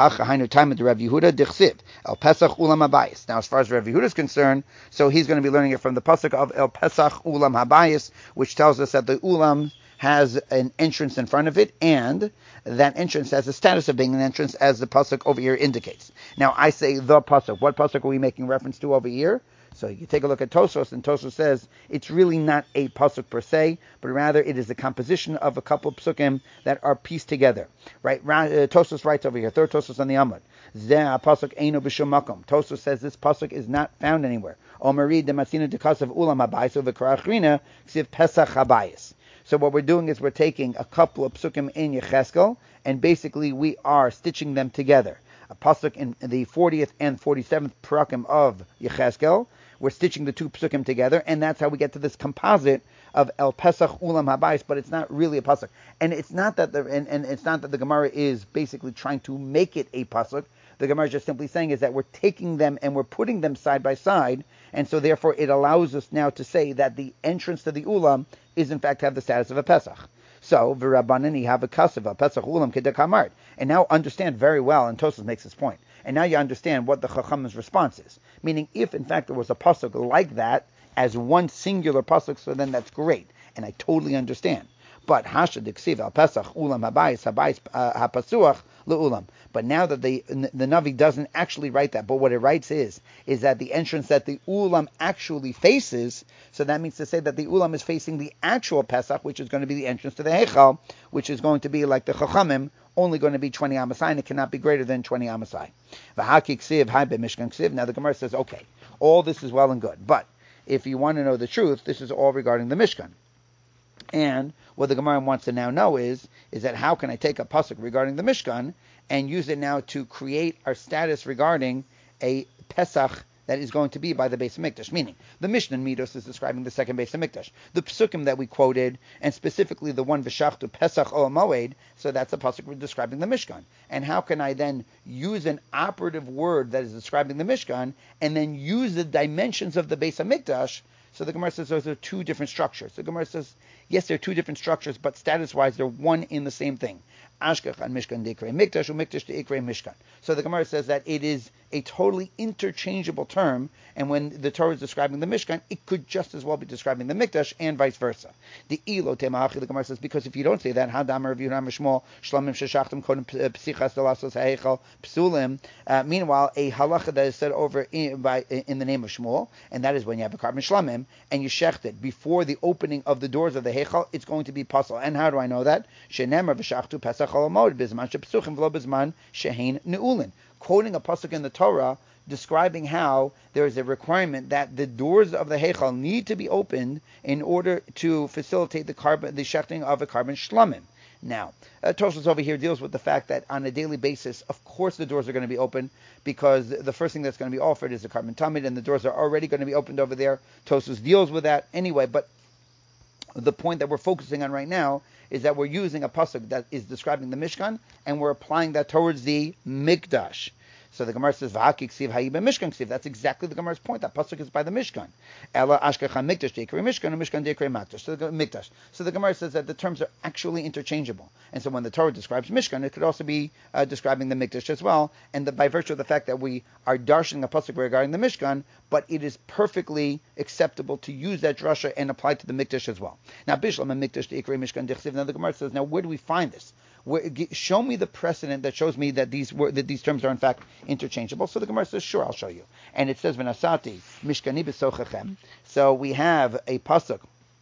Now, as far as Rav Yehuda is concerned, so he's going to be learning it from the pasuk of El Pesach Ulam Habayis, which tells us that the Ulam has an entrance in front of it, and that entrance has the status of being an entrance, as the pasuk over here indicates. Now, I say the pasuk. What pasuk are we making reference to over here? So you take a look at Tosos, and Tosos says it's really not a pasuk per se, but rather it is the composition of a couple of psukim that are pieced together. Right? Uh, Tosos writes over here, third Tosos on the Amud. Zeh pasuk eino b'shum makom. Tosos says this pasuk is not found anywhere. Omari demasina dekasav ulam habayis uvekarachrina ksiv pesach habayis. So what we're doing is we're taking a couple of psukim in Yecheskel, and basically we are stitching them together. A pasuk in the fortieth and forty-seventh parakim of Yecheskel, we're stitching the two psukim together, and that's how we get to this composite of El Pesach Ulam Habayis, but it's not really a pasuk. And it's not that the and, and it's not that the Gemara is basically trying to make it a pasuk. The Gemara is just simply saying is that we're taking them and we're putting them side by side, and so therefore it allows us now to say that the entrance to the Ulam is in fact have the status of a Pesach. So, v'rabbanani have a kasav, a Pesach Ulam kedekamart. And now understand very well, and Tosfos makes this point, and now you understand what the Chacham's response is. Meaning, if in fact there was a pasuk like that, as one singular pasuk, so then that's great, and I totally understand. But Hasha diksiv al Pesach Ulam Habayis Habayis Hapasuach leUlam. But now that the the Navi doesn't actually write that, but what it writes is is that the entrance that the Ulam actually faces. So that means to say that the Ulam is facing the actual Pesach, which is going to be the entrance to the Heichal, which is going to be like the Chachamim, only going to be twenty amasai, and it cannot be greater than twenty amasai. V'haki ksiv hai b'mishkan ksiv. Now the Gemara says, okay, all this is well and good, but if you want to know the truth, this is all regarding the Mishkan. And what the Gemara wants to now know is, is that how can I take a pasuk regarding the Mishkan and use it now to create our status regarding a Pesach that is going to be by the Beis Hamikdash? Meaning, the Mishnah in Midos is describing the second Beis Hamikdash. The psukim that we quoted, and specifically the one V'shachtu Pesach Ol Moed, so that's a pasuk we're describing the Mishkan. And how can I then use an operative word that is describing the Mishkan and then use the dimensions of the Beis Hamikdash? So the Gemara says those are two different structures. The Gemara says, yes, they're two different structures, but status-wise, they're one in the same thing. Ashkach and Mishkan de'ikre Mikdash, u'Mikdash de'ikre Mishkan. So the Gemara says that it is a totally interchangeable term, and when the Torah is describing the Mishkan, it could just as well be describing the Mikdash, and vice versa. The ilo temahachi, the Gemara says, because if you don't say that, hadamar of Yudam Shmuel shlamim sheshachtim kodem psichas delasos ha'eichal psulim. Meanwhile, a halacha that is said over in, by in the name of Shmuel, and that is when you have a karban shlamim and you shecht it before the opening of the doors of the heichal, it's going to be pasul. And how do I know that? Shenemar v'shachtu pesach olamod bizman shepsuchim v'lo bizman shehein neulin. quoting a pasuk in the Torah describing how there is a requirement that the doors of the Heichal need to be opened in order to facilitate the carbon, the shechting of a carbon shlamim. Now, uh, Tosfos over here deals with the fact that on a daily basis, of course, the doors are going to be open because the first thing that's going to be offered is the carbon tamid, and the doors are already going to be opened over there. Tosfos deals with that anyway, but the point that we're focusing on right now is that we're using a pasuk that is describing the Mishkan, and we're applying that towards the Mikdash. So the Gemara says, "V'haki ksiv hayi b'mishkan ksiv." That's exactly the Gemara's point. That pasuk is by the Mishkan. Ela ashkecha mikdash deikri Mishkan and Mishkan deikri Makdash. So the Mikdash. So the Gemara says that the terms are actually interchangeable. And so when the Torah describes Mishkan, it could also be uh, describing the Mikdash as well. And the, by virtue of the fact that we are darshaning a pasuk regarding the Mishkan, but it is perfectly acceptable to use that drasha and apply to the Mikdash as well. Now, Bishlam and Mikdash deikri Mishkan deikri. Now the Gemara says, now where do we find this? Where, show me the precedent that shows me that these were, that these terms are in fact interchangeable. So the Gemara says, sure, I'll show you. And it says, "V'nasati mishkani b'sochachem." So we have a pasuk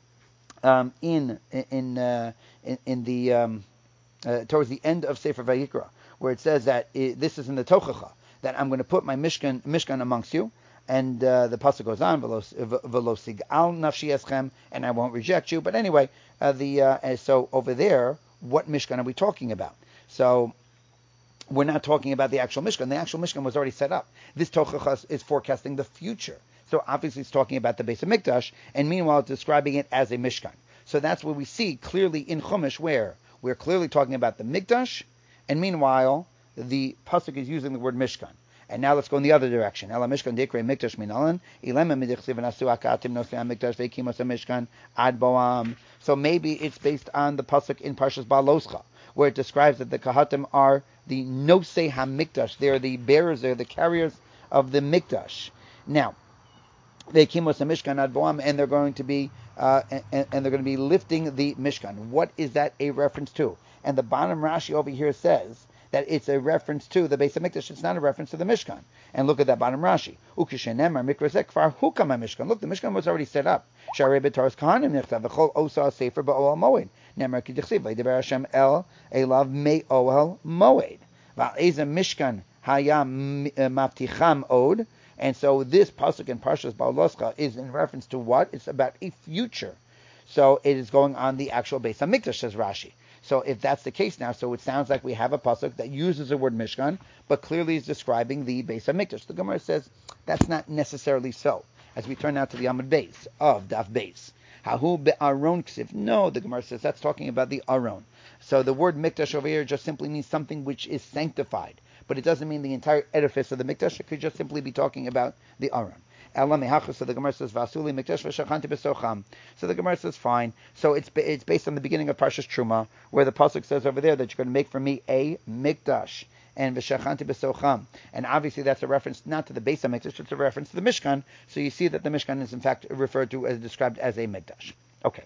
um, in in, uh, in in the um, uh, towards the end of Sefer Vayikra, where it says that it, this is in the Tochacha, that I'm going to put my mishkan mishkan amongst you. And uh, the pasuk goes on, "Velosig al nafshi eschem," and I won't reject you. But anyway, uh, the uh, so over there, what Mishkan are we talking about? So we're not talking about the actual Mishkan. The actual Mishkan was already set up. This Tochacha is forecasting the future. So obviously it's talking about the Beis HaMikdash, and meanwhile it's describing it as a Mishkan. So that's what we see clearly in Chumash, where we're clearly talking about the Mikdash, and meanwhile the pasuk is using the word Mishkan. And now let's go in the other direction. Ela Mishkan Dikre Mikdash Minalan, Ilema Midichsiv Nasu Akatim Nosei Mikdash Veikimos Mishkan Ad Boam. So maybe it's based on the pasuk in Parshas Baloscha, where it describes that the Kahatim are the Nosei HaMikdash. They're the bearers, they're the carriers of the Mikdash. Now, Veikimos Mishkan Ad Boam, and they're going to be uh, and, and they're going to be lifting the Mishkan. What is that a reference to? And the bottom Rashi over here says that it's a reference to the Beis HaMikdash. It's not a reference to the Mishkan. And look at that bottom Rashi. Ukishenemar mikrazek kfar hukam Mishkan. Look, the Mishkan was already set up. Sharei b'Toras Kahanim nichtav v'chol osa sefer ba'oel moed. Nemar ki dichsiv v'yidaber Hashem el elav me'oel moed. Va'eza Mishkan haya mafticham od. And so this pasuk in Parshas Baloscha is in reference to what? It's about a future. So it is going on the actual Beis HaMikdash, says Rashi. So if that's the case now, so it sounds like we have a pasuk that uses the word Mishkan, but clearly is describing the Beis HaMikdash. The Gemara says that's not necessarily so. As we turn now to the Amud Beis of Daf Beis. Hahu be'aron ksiv. No, the Gemara says that's talking about the Aron. So the word Mikdash over here just simply means something which is sanctified. But it doesn't mean the entire edifice of the Mikdash. It could just simply be talking about the Aron. So the Gemara says, Vasuli Mikdash v'shachanti b'socham. So the Gemara says, fine. So it's it's based on the beginning of Parshas Truma, where the pasuk says over there that you're going to make for me a Mikdash and v'shachanti b'socham. And obviously that's a reference not to the Beis HaMikdash, it's a reference to the Mishkan. So you see that the Mishkan is in fact referred to as described as a Mikdash. Okay.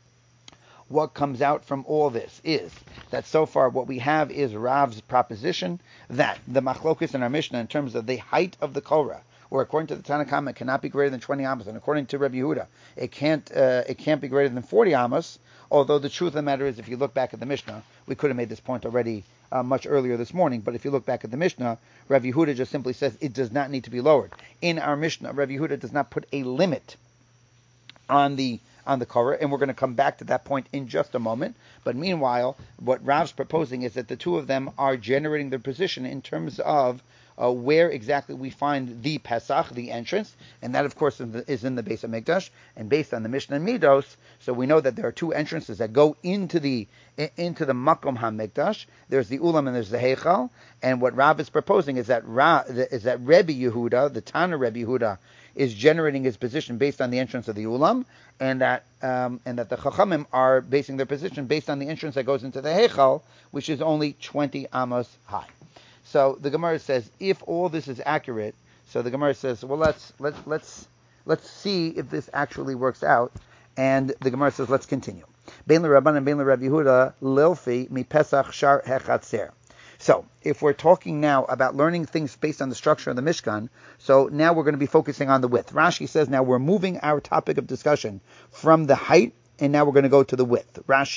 What comes out from all this is that so far what we have is Rav's proposition that the machlokus in our Mishnah in terms of the height of the Korah, or according to the Tanna Kama, it cannot be greater than twenty amos, and according to Rabbi Yehuda, it can't uh, it can't be greater than forty amos. Although the truth of the matter is, if you look back at the Mishnah, we could have made this point already uh, much earlier this morning. But if you look back at the Mishnah, Rabbi Yehuda just simply says it does not need to be lowered. In our Mishnah, Rabbi Yehuda does not put a limit on the on the Korah, and we're going to come back to that point in just a moment. But meanwhile, what Rav's proposing is that the two of them are generating their position in terms of Uh, where exactly we find the Pesach, the entrance, and that, of course, is, the, is in the Beis HaMikdash, and based on the Mishnah and Midos, so we know that there are two entrances that go into the into the Makom HaMikdash. There's the Ulam and there's the Heichal, and what Rav is proposing is that Ra, is that Rebbe Yehuda, the Tana Rebbe Yehuda, is generating his position based on the entrance of the Ulam, and that um, and that the Chachamim are basing their position based on the entrance that goes into the Heichal, which is only twenty amos high. So the Gemara says, if all this is accurate, so the Gemara says, well, let's let's let's let's see if this actually works out. And the Gemara says, let's continue. Bein l'Rabban and bein l'Rabbi Yehuda lilfi mi Pesach shar hechatzer. So if we're talking now about learning things based on the structure of the Mishkan, so now we're going to be focusing on the width. Rashi says now we're moving our topic of discussion from the height, and now we're going to go to the width. Rashi,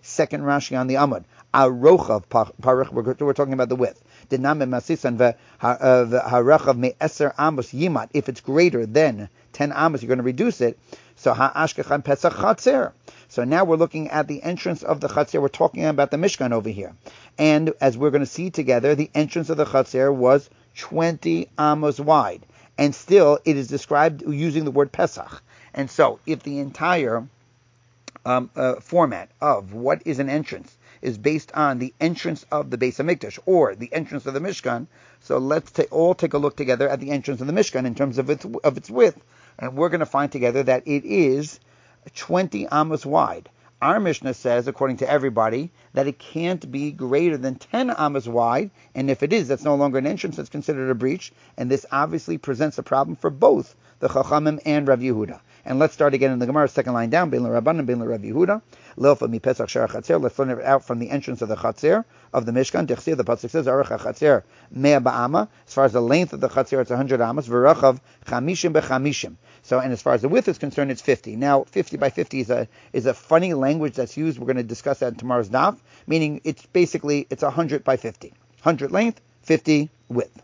Second Rashi on the Amud. Arochav parich. We're, we're talking about the width. Dename masisan v'harachav me'eser amos yimat. If it's greater than ten amos, you're going to reduce it. So ha'ashkechan pesach chatzer. So now we're looking at the entrance of the chatzer. We're talking about the Mishkan over here. And as we're going to see together, the entrance of the chatzer was twenty amos wide. And still, it is described using the word pesach. And so, if the entire um, uh, format of what is an entrance is based on the entrance of the Beis HaMikdash or the entrance of the Mishkan, so let's ta- all take a look together at the entrance of the Mishkan in terms of its of its width, and we're going to find together that it is twenty amos wide. Our Mishnah says, according to everybody, that it can't be greater than ten amos wide, and if it is, that's no longer an entrance, that's considered a breach, and this obviously presents a problem for both the Chachamim and Rav Yehuda. And let's start again in the Gemara, second line down, Bein l'Rabbanan, Bein l'Rav Yehuda, Leilfa mi Pesach Shar Chatzer. Let's learn it out from the entrance of the Chatzer, of the Mishkan. Dechsir, the Pasuk says, Arach HaChatzer mea ba'ama. As far as the length of the Chatzer, it's one hundred amas. V'rachav chamishim b'chamishim. So, and as far as the width is concerned, it's fifty. Now, fifty by fifty is a is a funny language that's used. We're going to discuss that in tomorrow's daf, meaning it's basically, it's one hundred by fifty. one hundred length, fifty width.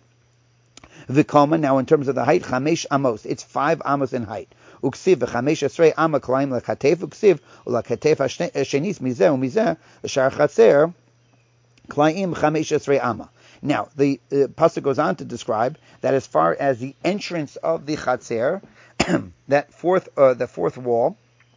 V'koma, now in terms of the height, chamesh amos. It's five amos in height. Uksiv v'chamesh esrei ama klaim l'katef. Uksiv u'l'katef ha'shenis mizeh u'mizeh l'shar chatzer klaim chamesh esrei ama. Now, the uh, pasuk goes on to describe that as far as the entrance of the chatzer, that fourth, uh, the fourth wall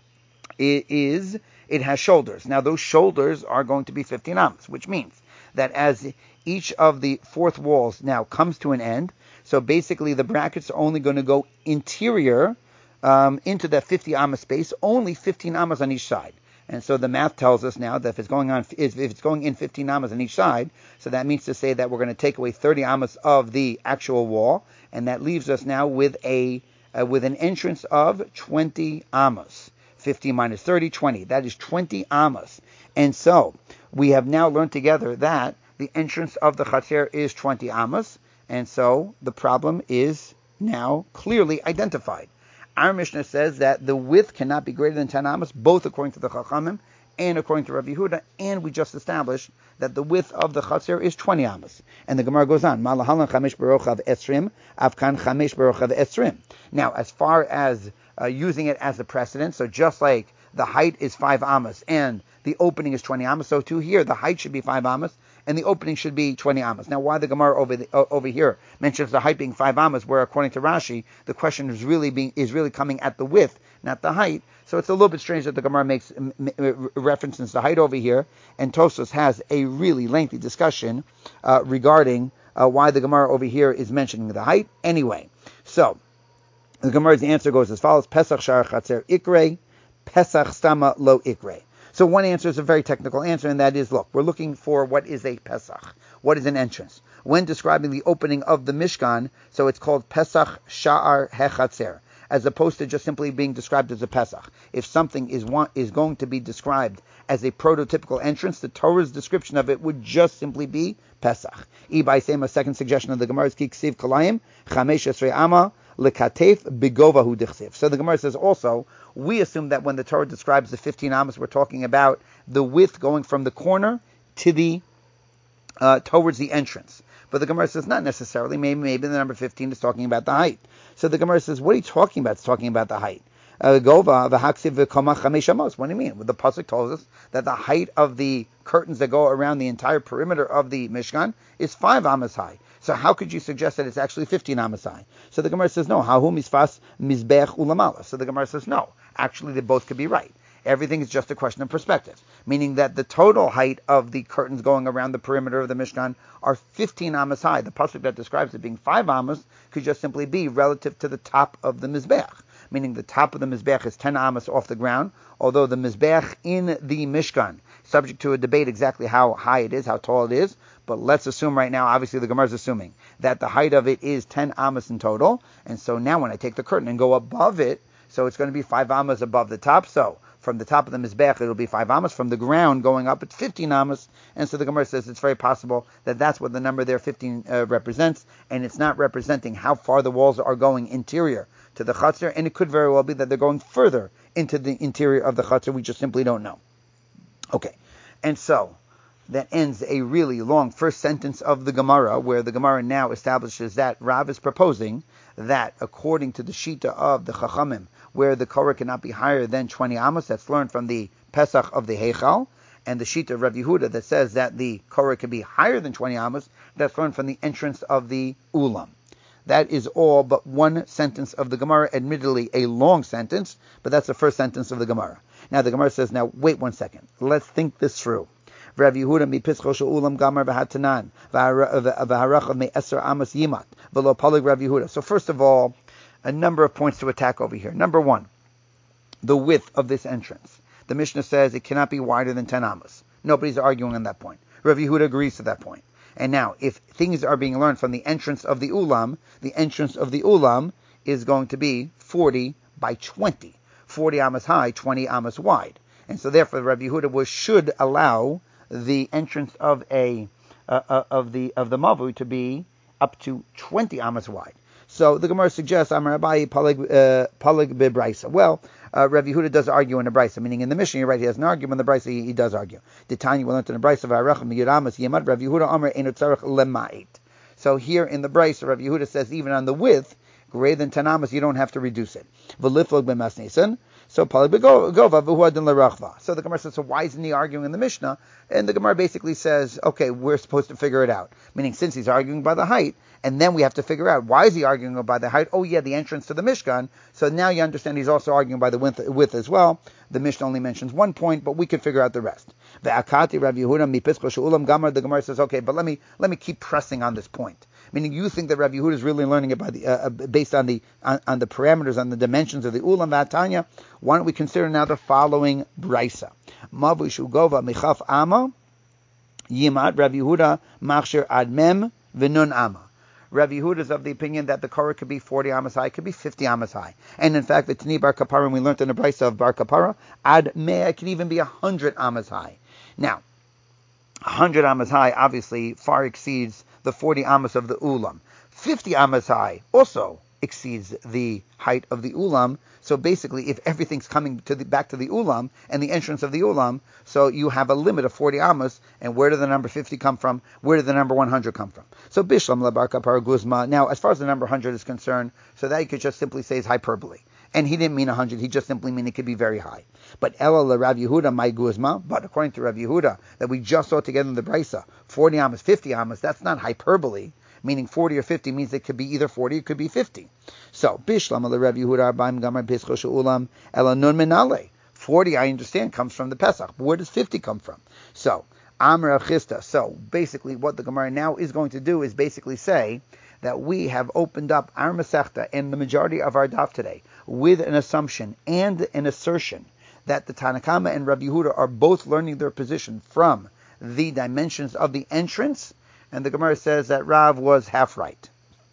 it is, it has shoulders. Now, those shoulders are going to be fifteen amos, which means that as each of the fourth walls now comes to an end, so basically the brackets are only going to go interior um, into that fifty amos space, only fifteen amos on each side. And so the math tells us now that if it's going on, if it's going in fifteen amos on each side, so that means to say that we're going to take away thirty amos of the actual wall, and that leaves us now with a uh, with an entrance of twenty amos. fifty minus thirty, twenty. That is twenty amos. And so we have now learned together that the entrance of the Chatzer is twenty amos, and so the problem is now clearly identified. Our Mishnah says that the width cannot be greater than ten amos, both according to the Chachamim and according to Rav Yehuda, and we just established that the width of the Chatzer is twenty amos. And the Gemara goes on, Malahalan chamesh berochav esrim, afkan chamesh berochav esrim. Now, as far as uh, using it as a precedent, so just like the height is five amos and the opening is twenty amos, so too here the height should be five amos and the opening should be twenty amos. Now, why the Gemara over the, uh, over here mentions the height being five amos, where according to Rashi the question is really being is really coming at the width, not the height. So it's a little bit strange that the Gemara makes m- m- reference to the height over here, and Tosfos has a really lengthy discussion uh, regarding uh, why the Gemara over here is mentioning the height. Anyway, so the Gemara's answer goes as follows: Pesach shar chatzer ikre, Pesach stama lo ikre. So one answer is a very technical answer, and that is, look, we're looking for what is a Pesach. What is an entrance? When describing the opening of the Mishkan, so it's called Pesach Sha'ar Hechatzer, as opposed to just simply being described as a Pesach. If something is want, is going to be described as a prototypical entrance, the Torah's description of it would just simply be Pesach. Ibai Sema, second suggestion of the Gemara is Kiksiv Kalayim, Chamesh Esrei Ama, Lekatef Bigovahu Dichsiv. So the Gemara says also, we assume that when the Torah describes the fifteen amos, we're talking about the width going from the corner to the uh, towards the entrance. But the Gemara says not necessarily. Maybe maybe the number fifteen is talking about the height. So the Gemara says, what are you talking about? It's talking about the height. Gova v'haksiv v'koma chamesh amos. What do you mean? Well, the pasuk tells us that the height of the curtains that go around the entire perimeter of the Mishkan is five amos high. So how could you suggest that it's actually fifteen amos high? So the Gemara says no. Hahu misfas mizbech ulamala. So the Gemara says no. Actually, they both could be right. Everything is just a question of perspective, meaning that the total height of the curtains going around the perimeter of the Mishkan are fifteen amos high. The pasuk that describes it being five amos could just simply be relative to the top of the Mizbech, meaning the top of the Mizbech is ten amos off the ground, although the Mizbech in the Mishkan, subject to a debate exactly how high it is, how tall it is, but let's assume right now, obviously the Gemara is assuming, that the height of it is ten amos in total, and so now when I take the curtain and go above it, so it's going to be five amos above the top, so from the top of the Mizbech, it'll be five amos. From the ground going up, it's fifteen amos. And so the Gemara says it's very possible that that's what the number there, fifteen, uh, represents. And it's not representing how far the walls are going interior to the Chatzar. And it could very well be that they're going further into the interior of the Chatzar. We just simply don't know. Okay. And so, that ends a really long first sentence of the Gemara, where the Gemara now establishes that Rav is proposing that according to the Shita of the Chachamim, where the Korah cannot be higher than twenty amos, that's learned from the Pesach of the Heichal, and the Shita of Rav Yehuda that says that the Korah can be higher than twenty amos, that's learned from the entrance of the Ulam. That is all but one sentence of the Gemara, admittedly a long sentence, but that's the first sentence of the Gemara. Now the Gemara says, now wait one second, let's think this through. Rav Yehuda mi pischo she'ulam gamar v'hatanan v'harachav me eser amos yimat v'lo palig Rav Yehuda. So first of all, a number of points to attack over here. Number one, the width of this entrance. The Mishnah says it cannot be wider than ten amos. Nobody's arguing on that point. Rav Yehuda agrees to that point. And now, if things are being learned from the entrance of the ulam, the entrance of the ulam is going to be forty by twenty. forty amos high, twenty amos wide. And so therefore, Rav Yehuda was, should allow the entrance of a uh, uh, of the of the mavu to be up to twenty amos wide. So the Gemara suggests Amar Abaye palig palig bebraisa. Well, uh, Rav Yehuda does argue in the brisa, meaning in the Mishnah, you're right, he has an argument. In the brisa, he, he does argue. The Tanya will learn in the brisa v'arachim yiramas yemad Rav Yehuda Amar enu tzarich lemait. So here in the brisa, Rav Yehuda says even on the width greater than ten amos, you don't have to reduce it. V'liflog b'masnisan. So so the Gemara says, so why isn't he arguing in the Mishnah? And the Gemara basically says, okay, we're supposed to figure it out. Meaning, since he's arguing by the height, and then we have to figure out, why is he arguing by the height? Oh yeah, the entrance to the Mishkan. So now you understand he's also arguing by the width, width as well. The Mishnah only mentions one point, but we can figure out the rest. The Akati Rav Yehuda mi pischo she'ulam gamar. The Gemara says, okay, but let me let me keep pressing on this point. Meaning, you think that Rav Yehuda is really learning it by the uh, based on the on, on the parameters, on the dimensions of the ulam v'atanya. Why don't we consider now the following brisa? Mavu shugova michaf ama yimad Rav Yehuda machshir ad mem v'nun ama. Rav Yehuda is of the opinion that the Korah could be forty amos high, could be fifty amos high. And in fact, the Tani Bar Kapara, we learned in the brisa of Bar Kapara, ad mea can even be one hundred amos high. Now, one hundred amos high obviously far exceeds the forty amos of the ulam. fifty amos high also exceeds the height of the ulam. So basically, if everything's coming to the, back to the ulam and the entrance of the ulam, so you have a limit of forty amos. And where did the number fifty come from? Where did the number one hundred come from? So bishlam labar kapar guzma. Now, as far as the number one hundred is concerned, so that you could just simply say is hyperbole. And he didn't mean one hundred, he just simply mean it could be very high. But Ela la Rav Yehuda my guzma, but according to Rav Yehuda, that we just saw together in the Brisa, forty amos, fifty amos, that's not hyperbole. Meaning forty or fifty means it could be either forty, it could be fifty. So, Bishlam ala Rav Yehuda arbaim gamar pischo she'ulam ela nun menale. forty, I understand, comes from the Pesach. But where does fifty come from? So, Amr Chista. So, basically what the Gemara now is going to do is basically say that we have opened up our Masechta and the majority of our daf today with an assumption and an assertion that the Tanakama and Rav Yehuda are both learning their position from the dimensions of the entrance. And the Gemara says that Rav was half right.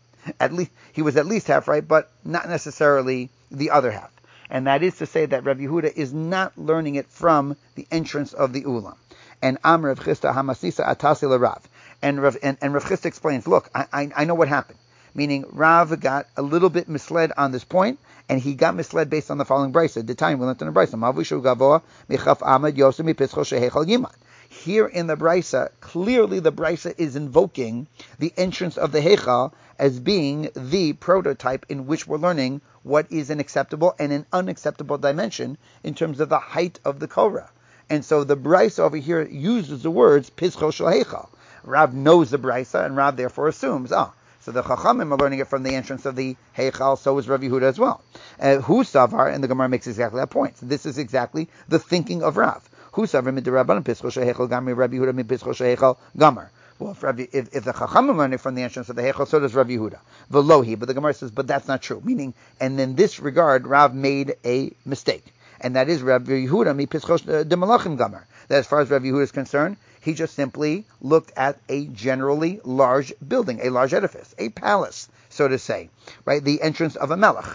At least he was at least half right, but not necessarily the other half. And that is to say that Rav Yehuda is not learning it from the entrance of the Ulam. And Am Rav Chisda Hamasisa Atasi Rav. And Rav and, and Rav Chisda explains, look, I, I I know what happened. Meaning Rav got a little bit misled on this point, and he got misled based on the following brisa. The time we learned in the brisa, Mavushu Gavoa Michaf Amad Yosem Mipitzcho Shehechal Yimad. Here in the Brisa, clearly the Brisa is invoking the entrance of the Heichal as being the prototype in which we're learning what is an acceptable and an unacceptable dimension in terms of the height of the Korah. And so the Brisa over here uses the words Pischo Shel Heichal. Rav knows the Brisa, and Rav therefore assumes, ah, so the Chachamim are learning it from the entrance of the Heichal, so is Rav Yehuda as well. Uh, Hu Savar, and the Gemara makes exactly that point. So this is exactly the thinking of Rav. Who saver midrabanan pischo shehechal gamar Rabbi Yehuda mi pischo shehechal gamar. Well, if, Rabbi, if, if the Chachamim learn it from the entrance of the Heichal, so does Rabbi Yehuda. Velohi, but the Gemara says, but that's not true. Meaning, and in this regard, Rav made a mistake, and that is Rabbi Yehuda mi pischo de malachim gamar. That as far as Rabbi Yehuda is concerned, he just simply looked at a generally large building, a large edifice, a palace, so to say, right? The entrance of a melech,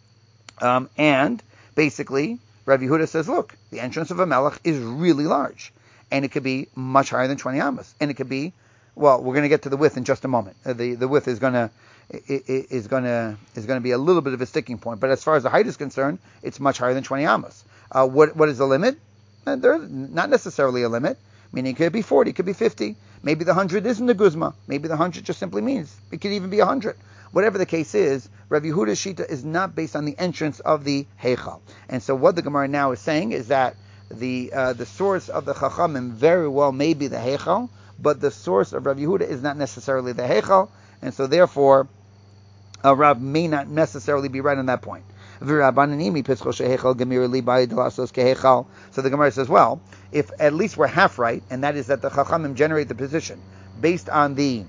um, and basically. Rav Yehuda says, look, the entrance of a melech is really large, and it could be much higher than twenty amos, and it could be, well, we're going to get to the width in just a moment. Uh, the the width is going to is going to is going to be a little bit of a sticking point, but as far as the height is concerned, it's much higher than twenty amos. Uh, what what is the limit? Uh, there's not necessarily a limit, Meaning it could be forty, it could be fifty. Maybe the one hundred isn't the guzma. Maybe the one hundred just simply means it could even be one hundred. Whatever the case is, Rav Yehuda's shita is not based on the entrance of the heichal. And so what the Gemara now is saying is that the uh, the source of the chachamim very well may be the heichal, but the source of Rav Yehuda is not necessarily the heichal, and so therefore uh, Rav may not necessarily be right on that point. So the Gemara says, well, if at least we're half right, and that is that the chachamim generate the position based on the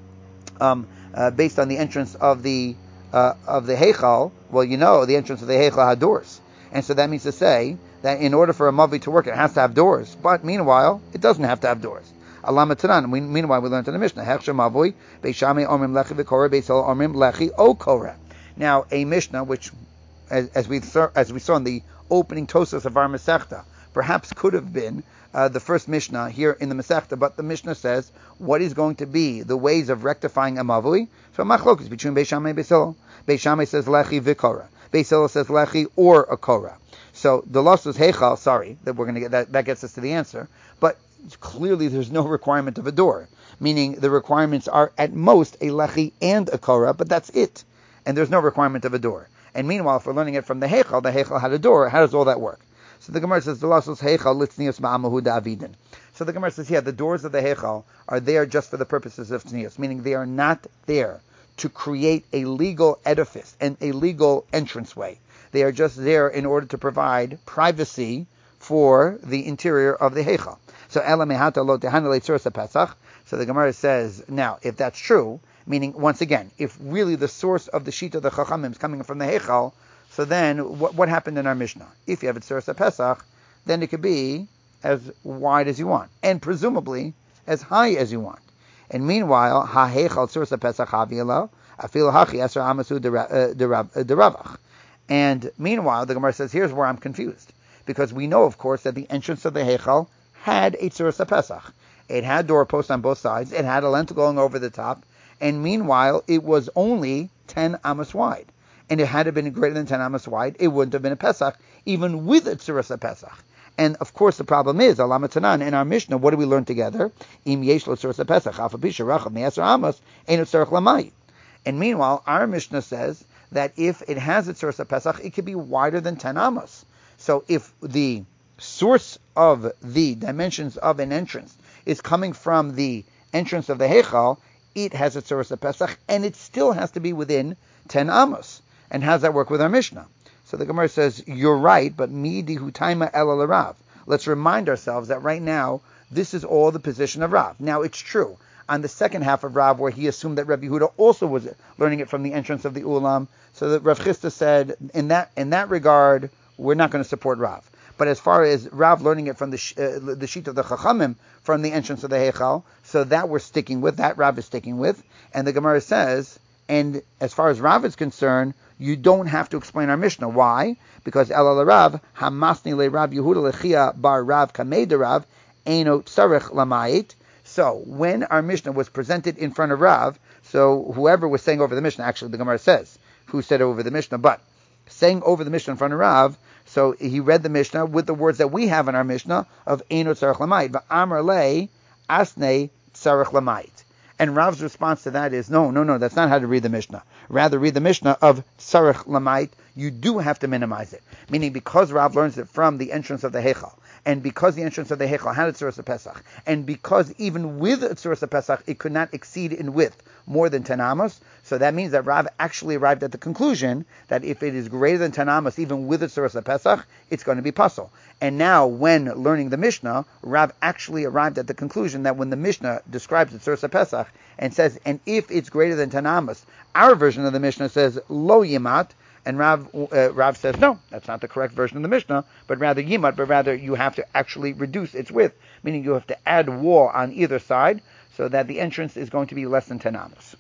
um, uh, based on the entrance of the uh, of the heichal, well, you know, the entrance of the heichal had doors, and so that means to say that in order for a mavi to work, it has to have doors. But meanwhile, it doesn't have to have doors. Alama Tanan. We, meanwhile, we learned in the Mishnah, Hechsher Mavui, Beishame Omrim Lechi V'Korah, Beisol Omrim Lechi O Korah. Now, a Mishnah, which, as, as we as we saw in the opening Tosas of our Masechta, perhaps could have been uh, the first Mishnah here in the Masechta, but the Mishnah says what is going to be the ways of rectifying a Mavui. So Machlok is between Beishame and Beisol. Beishame says Lechi V'Korah. Beisol says Lechi or a Korah. So the Lossus Heichal, sorry, that we're going to get that, that gets us to the answer, but clearly there's no requirement of a door, meaning the requirements are at most a lechi and a korah, but that's it, and there's no requirement of a door. And meanwhile, if we're learning it from the heichal, the heichal had a door. How does all that work? So the Gemara says the Lossus Heichal litznius ma'amahu da'avidin. So the Gemara says, yeah, the doors of the heichal are there just for the purposes of tznius, meaning they are not there to create a legal edifice and a legal entranceway. They are just there in order to provide privacy for the interior of the heichal. So Ela mehata lo tehanale tzursa pesach. So the Gemara says, now, if that's true, meaning once again, if really the source of the sheet of the chachamim is coming from the heichal, so then what, what happened in our Mishnah? If you have a tzursa pesach, then it could be as wide as you want, and presumably as high as you want. And meanwhile, ha heichal tzursa pesach havila afil hachi esar amasu deravach. And meanwhile, the Gemara says, here's where I'm confused. Because we know, of course, that the entrance of the heichal had a tzursa pesach. It had doorposts on both sides. It had a lentil going over the top. And meanwhile, it was only ten amos wide. And it had it been greater than ten amos wide, it wouldn't have been a pesach, even with a tzursa pesach. And of course, the problem is, Alama Tanan, in our Mishnah, what do we learn together? Im yesh lo tzursa pesach, afa pisha rachav me'eser amos, ein tzurach lamai. And meanwhile, our Mishnah says that if it has a tzursa pesach, it could be wider than ten amos. So if the source of the dimensions of an entrance is coming from the entrance of the heichal, it has a tzursa pesach, and it still has to be within ten amos. And how does that work with our Mishnah? So the Gemara says, you're right, but mi dihu taima ela Rav. Let's remind ourselves that right now, this is all the position of Rav. Now, it's true. On the second half of Rav, where he assumed that Rabbi Yehuda also was learning it from the entrance of the Ulam, so that Rav Chisda said, in that in that regard, we're not going to support Rav. But as far as Rav learning it from the uh, the sheet of the Chachamim from the entrance of the Heichal, so that we're sticking with, that Rav is sticking with. And the Gemara says, and as far as Rav is concerned, you don't have to explain our Mishnah. Why? Because Elal Rav, Hamasni le Rav Yehuda lechia bar Rav kamei Rav, eino tzarech lamayit. So when our Mishnah was presented in front of Rav, so whoever was saying over the Mishnah, actually the Gemara says, who said over the Mishnah, but saying over the Mishnah in front of Rav, so he read the Mishnah with the words that we have in our Mishnah of Eino Tzarech Lamayit, V'amar le Asnei Tzarech Lamayit. And Rav's response to that is, no, no, no, that's not how to read the Mishnah. Rather, read the Mishnah of Tzarech Lamayit. You do have to minimize it. Meaning, because Rav learns it from the entrance of the Heichal, and because the entrance of the Heichal had a Tzursa Pesach, and because even with a Tzursa Pesach, it could not exceed in width more than ten amos, so that means that Rav actually arrived at the conclusion that if it is greater than ten amos, even with a Tzursa Pesach, it's going to be pasul. And now, when learning the Mishnah, Rav actually arrived at the conclusion that when the Mishnah describes the Tzursa Pesach and says, and if it's greater than ten amos, our version of the Mishnah says, lo yimat, and Rav, uh, Rav says, no, that's not the correct version of the Mishnah, but rather yimat, but rather you have to actually reduce its width, meaning you have to add wall on either side, so that the entrance is going to be less than ten amos.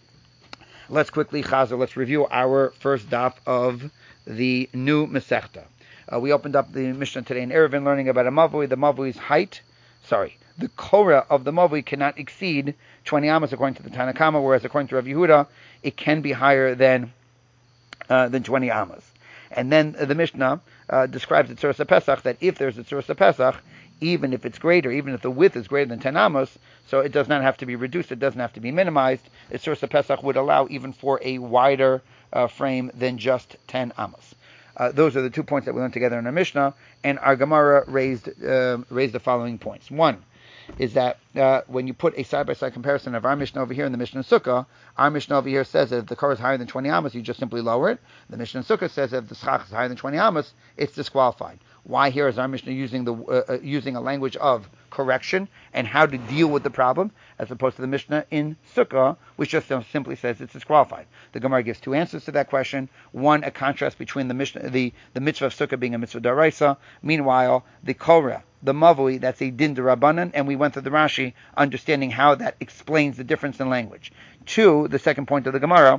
Let's quickly, Chazer, let's review our first daf of the new Masechta. Uh, we opened up the Mishnah today in Eruvin, learning about a Mavui. The Mavui's height, sorry, the Korah of the Mavui cannot exceed twenty amos according to the Tanna Kama, whereas according to Rav Yehuda, it can be higher than uh, than twenty amos. And then uh, the Mishnah uh, describes the Tzuras Pesach that if there's a Tzuras Pesach, even if it's greater, even if the width is greater than ten amos, so it does not have to be reduced, it doesn't have to be minimized. The Tzuras Pesach would allow even for a wider uh, frame than just ten amos. Uh, those are the two points that we learned together in our Mishnah, and our Gemara raised uh, raised the following points. One is that uh, when you put a side-by-side comparison of our Mishnah over here and the Mishnah in Sukkah, our Mishnah over here says that if the car is higher than twenty amos, you just simply lower it. The Mishnah in Sukkah says that if the schach is higher than twenty amos, it's disqualified. Why here is our Mishnah using the uh, uh, using a language of correction and how to deal with the problem, as opposed to the Mishnah in Sukkah, which just simply says it's disqualified? The Gemara gives two answers to that question. One, a contrast between the Mishnah, the, the mitzvah of Sukkah being a mitzvah d'oraisa. Meanwhile, the Korah, the Mavui, that's a din d'Rabbanan, and we went through the Rashi, understanding how that explains the difference in language. Two, the second point of the Gemara,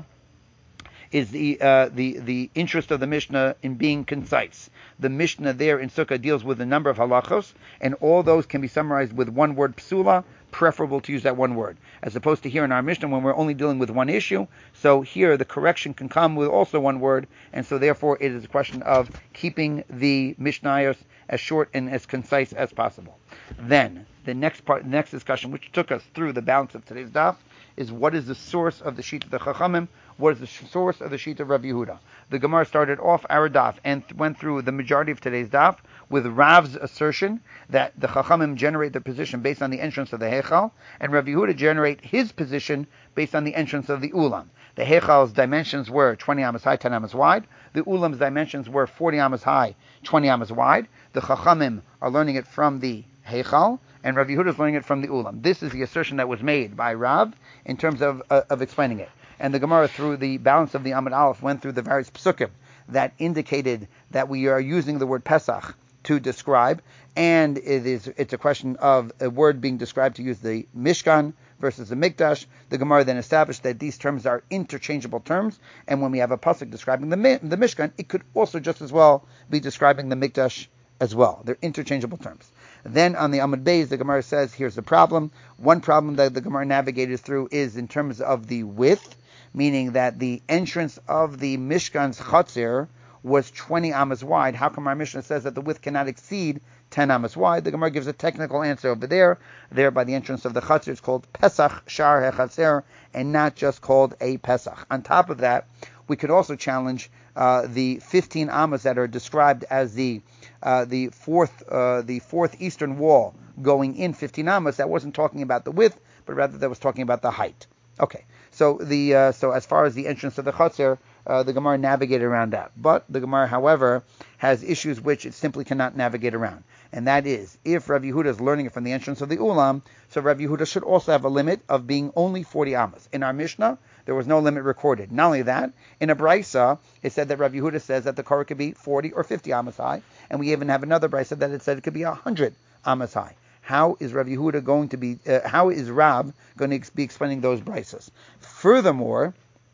is the uh, the the interest of the Mishnah in being concise. The Mishnah there in Sukkah deals with a number of halachos, and all those can be summarized with one word, psula, preferable to use that one word, as opposed to here in our Mishnah when we're only dealing with one issue. So here the correction can come with also one word, and so therefore it is a question of keeping the Mishnayos as short and as concise as possible. Then the next part, the next discussion, which took us through the balance of today's daf, is what is the source of the sheet of the Chachamim? What is the source of the sheet of Rav Yehuda? The Gemara started off our daf and th- went through the majority of today's daf with Rav's assertion that the Chachamim generate their position based on the entrance of the Heichal, and Rav Yehuda generate his position based on the entrance of the Ulam. The Heichal's dimensions were twenty amos high, ten amos wide. The Ulam's dimensions were forty amos high, twenty amos wide. The Chachamim are learning it from the Heichal, and Rav Yehuda is learning it from the Ulam. This is the assertion that was made by Rav in terms of uh, of explaining it. And the Gemara, through the balance of the Amud Aleph, went through the various psukim that indicated that we are using the word Pesach to describe, and it is it's a question of a word being described to use the Mishkan versus the Mikdash. The Gemara then established that these terms are interchangeable terms, and when we have a pasuk describing the the Mishkan, it could also just as well be describing the Mikdash as well. They're interchangeable terms. Then on the Amud Beis, the Gemara says, here's the problem. One problem that the Gemara navigated through is in terms of the width, meaning that the entrance of the Mishkan's Chatzir was twenty amos wide. How come our Mishnah says that the width cannot exceed ten amos wide? The Gemara gives a technical answer over there. There by the entrance of the Chatzir, it's called Pesach Shar HaChatzir, and not just called a Pesach. On top of that, we could also challenge uh, the fifteen amos that are described as the uh, the fourth uh, the fourth eastern wall going in fifteen amos. That wasn't talking about the width, but rather that was talking about the height. Okay, so the uh, so as far as the entrance of the Chatzir, uh, the Gemara navigated around that. But the Gemara, however, has issues which it simply cannot navigate around. And that is, if Rav Yehuda is learning it from the entrance of the Ulam, so Rav Yehuda should also have a limit of being only forty amos. In our Mishnah, there was no limit recorded. Not only that, in a Brisa, it said that Rav Yehuda says that the Korah could be forty or fifty amos high, and we even have another Brisa that it said it could be one hundred amos high. How is Rav Yehuda going to be, uh, how is Rav going to be explaining those Brisas? Furthermore,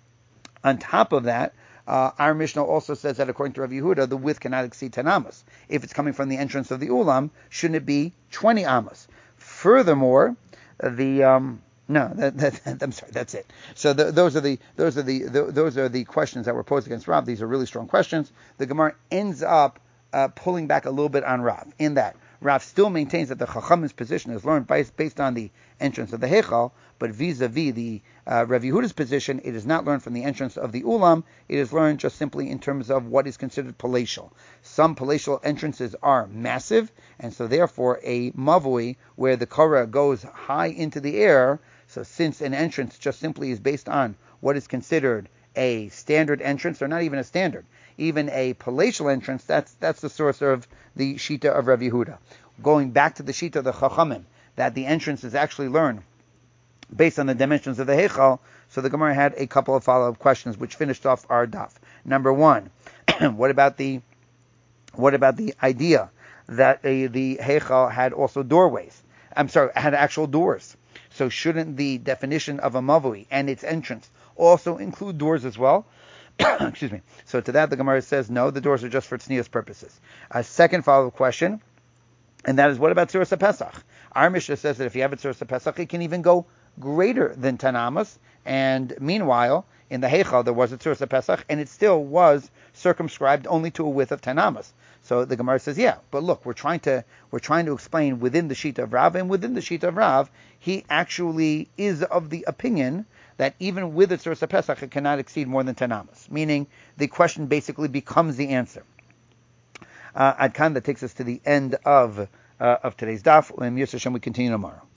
on top of that, uh, our Mishnah also says that according to Rav Yehuda, the width cannot exceed ten amos. If it's coming from the entrance of the Ulam, shouldn't it be twenty amos? Furthermore, the um, no, that, that, I'm sorry, that's it. So the, those are the those are the, the those are the questions that were posed against Rav. These are really strong questions. The Gemara ends up uh, pulling back a little bit on Rav in that Rav still maintains that the Chachamim's position is learned based, based on the entrance of the Heichal, but vis-a-vis the uh, Rav Yehuda's position, it is not learned from the entrance of the Ulam. It is learned just simply in terms of what is considered palatial. Some palatial entrances are massive, and so therefore a mavui where the Korah goes high into the air. So since an entrance just simply is based on what is considered a standard entrance, or not even a standard, even a palatial entrance, that's that's the source of the Shita of Rav Yehuda. Going back to the Shita of the Chachamim, that the entrance is actually learned based on the dimensions of the Heichal, so the Gemara had a couple of follow-up questions which finished off our daf. Number one, what about the what about the idea that a, the Heichal had also doorways? I'm sorry, had actual doors. So shouldn't the definition of a mavui and its entrance also include doors as well? Excuse me. So to that, the Gemara says, no, the doors are just for tznius purposes. A second follow-up question, and that is, what about Tzuras HaPesach? Our Mishnah says that if you have a Tzuras HaPesach, it can even go greater than ten amas, and meanwhile, in the Heichal, there was a Tzuras Pesach, and it still was circumscribed only to a width of ten amas. So the Gemara says, yeah, but look, we're trying to we're trying to explain within the Shita of Rav, and within the Shita of Rav, he actually is of the opinion that even with a Tzuras Pesach, it cannot exceed more than ten amas. Meaning, the question basically becomes the answer. Uh, Adkan, that takes us to the end of uh, of today's daf. And Yosef Hashem, we continue tomorrow.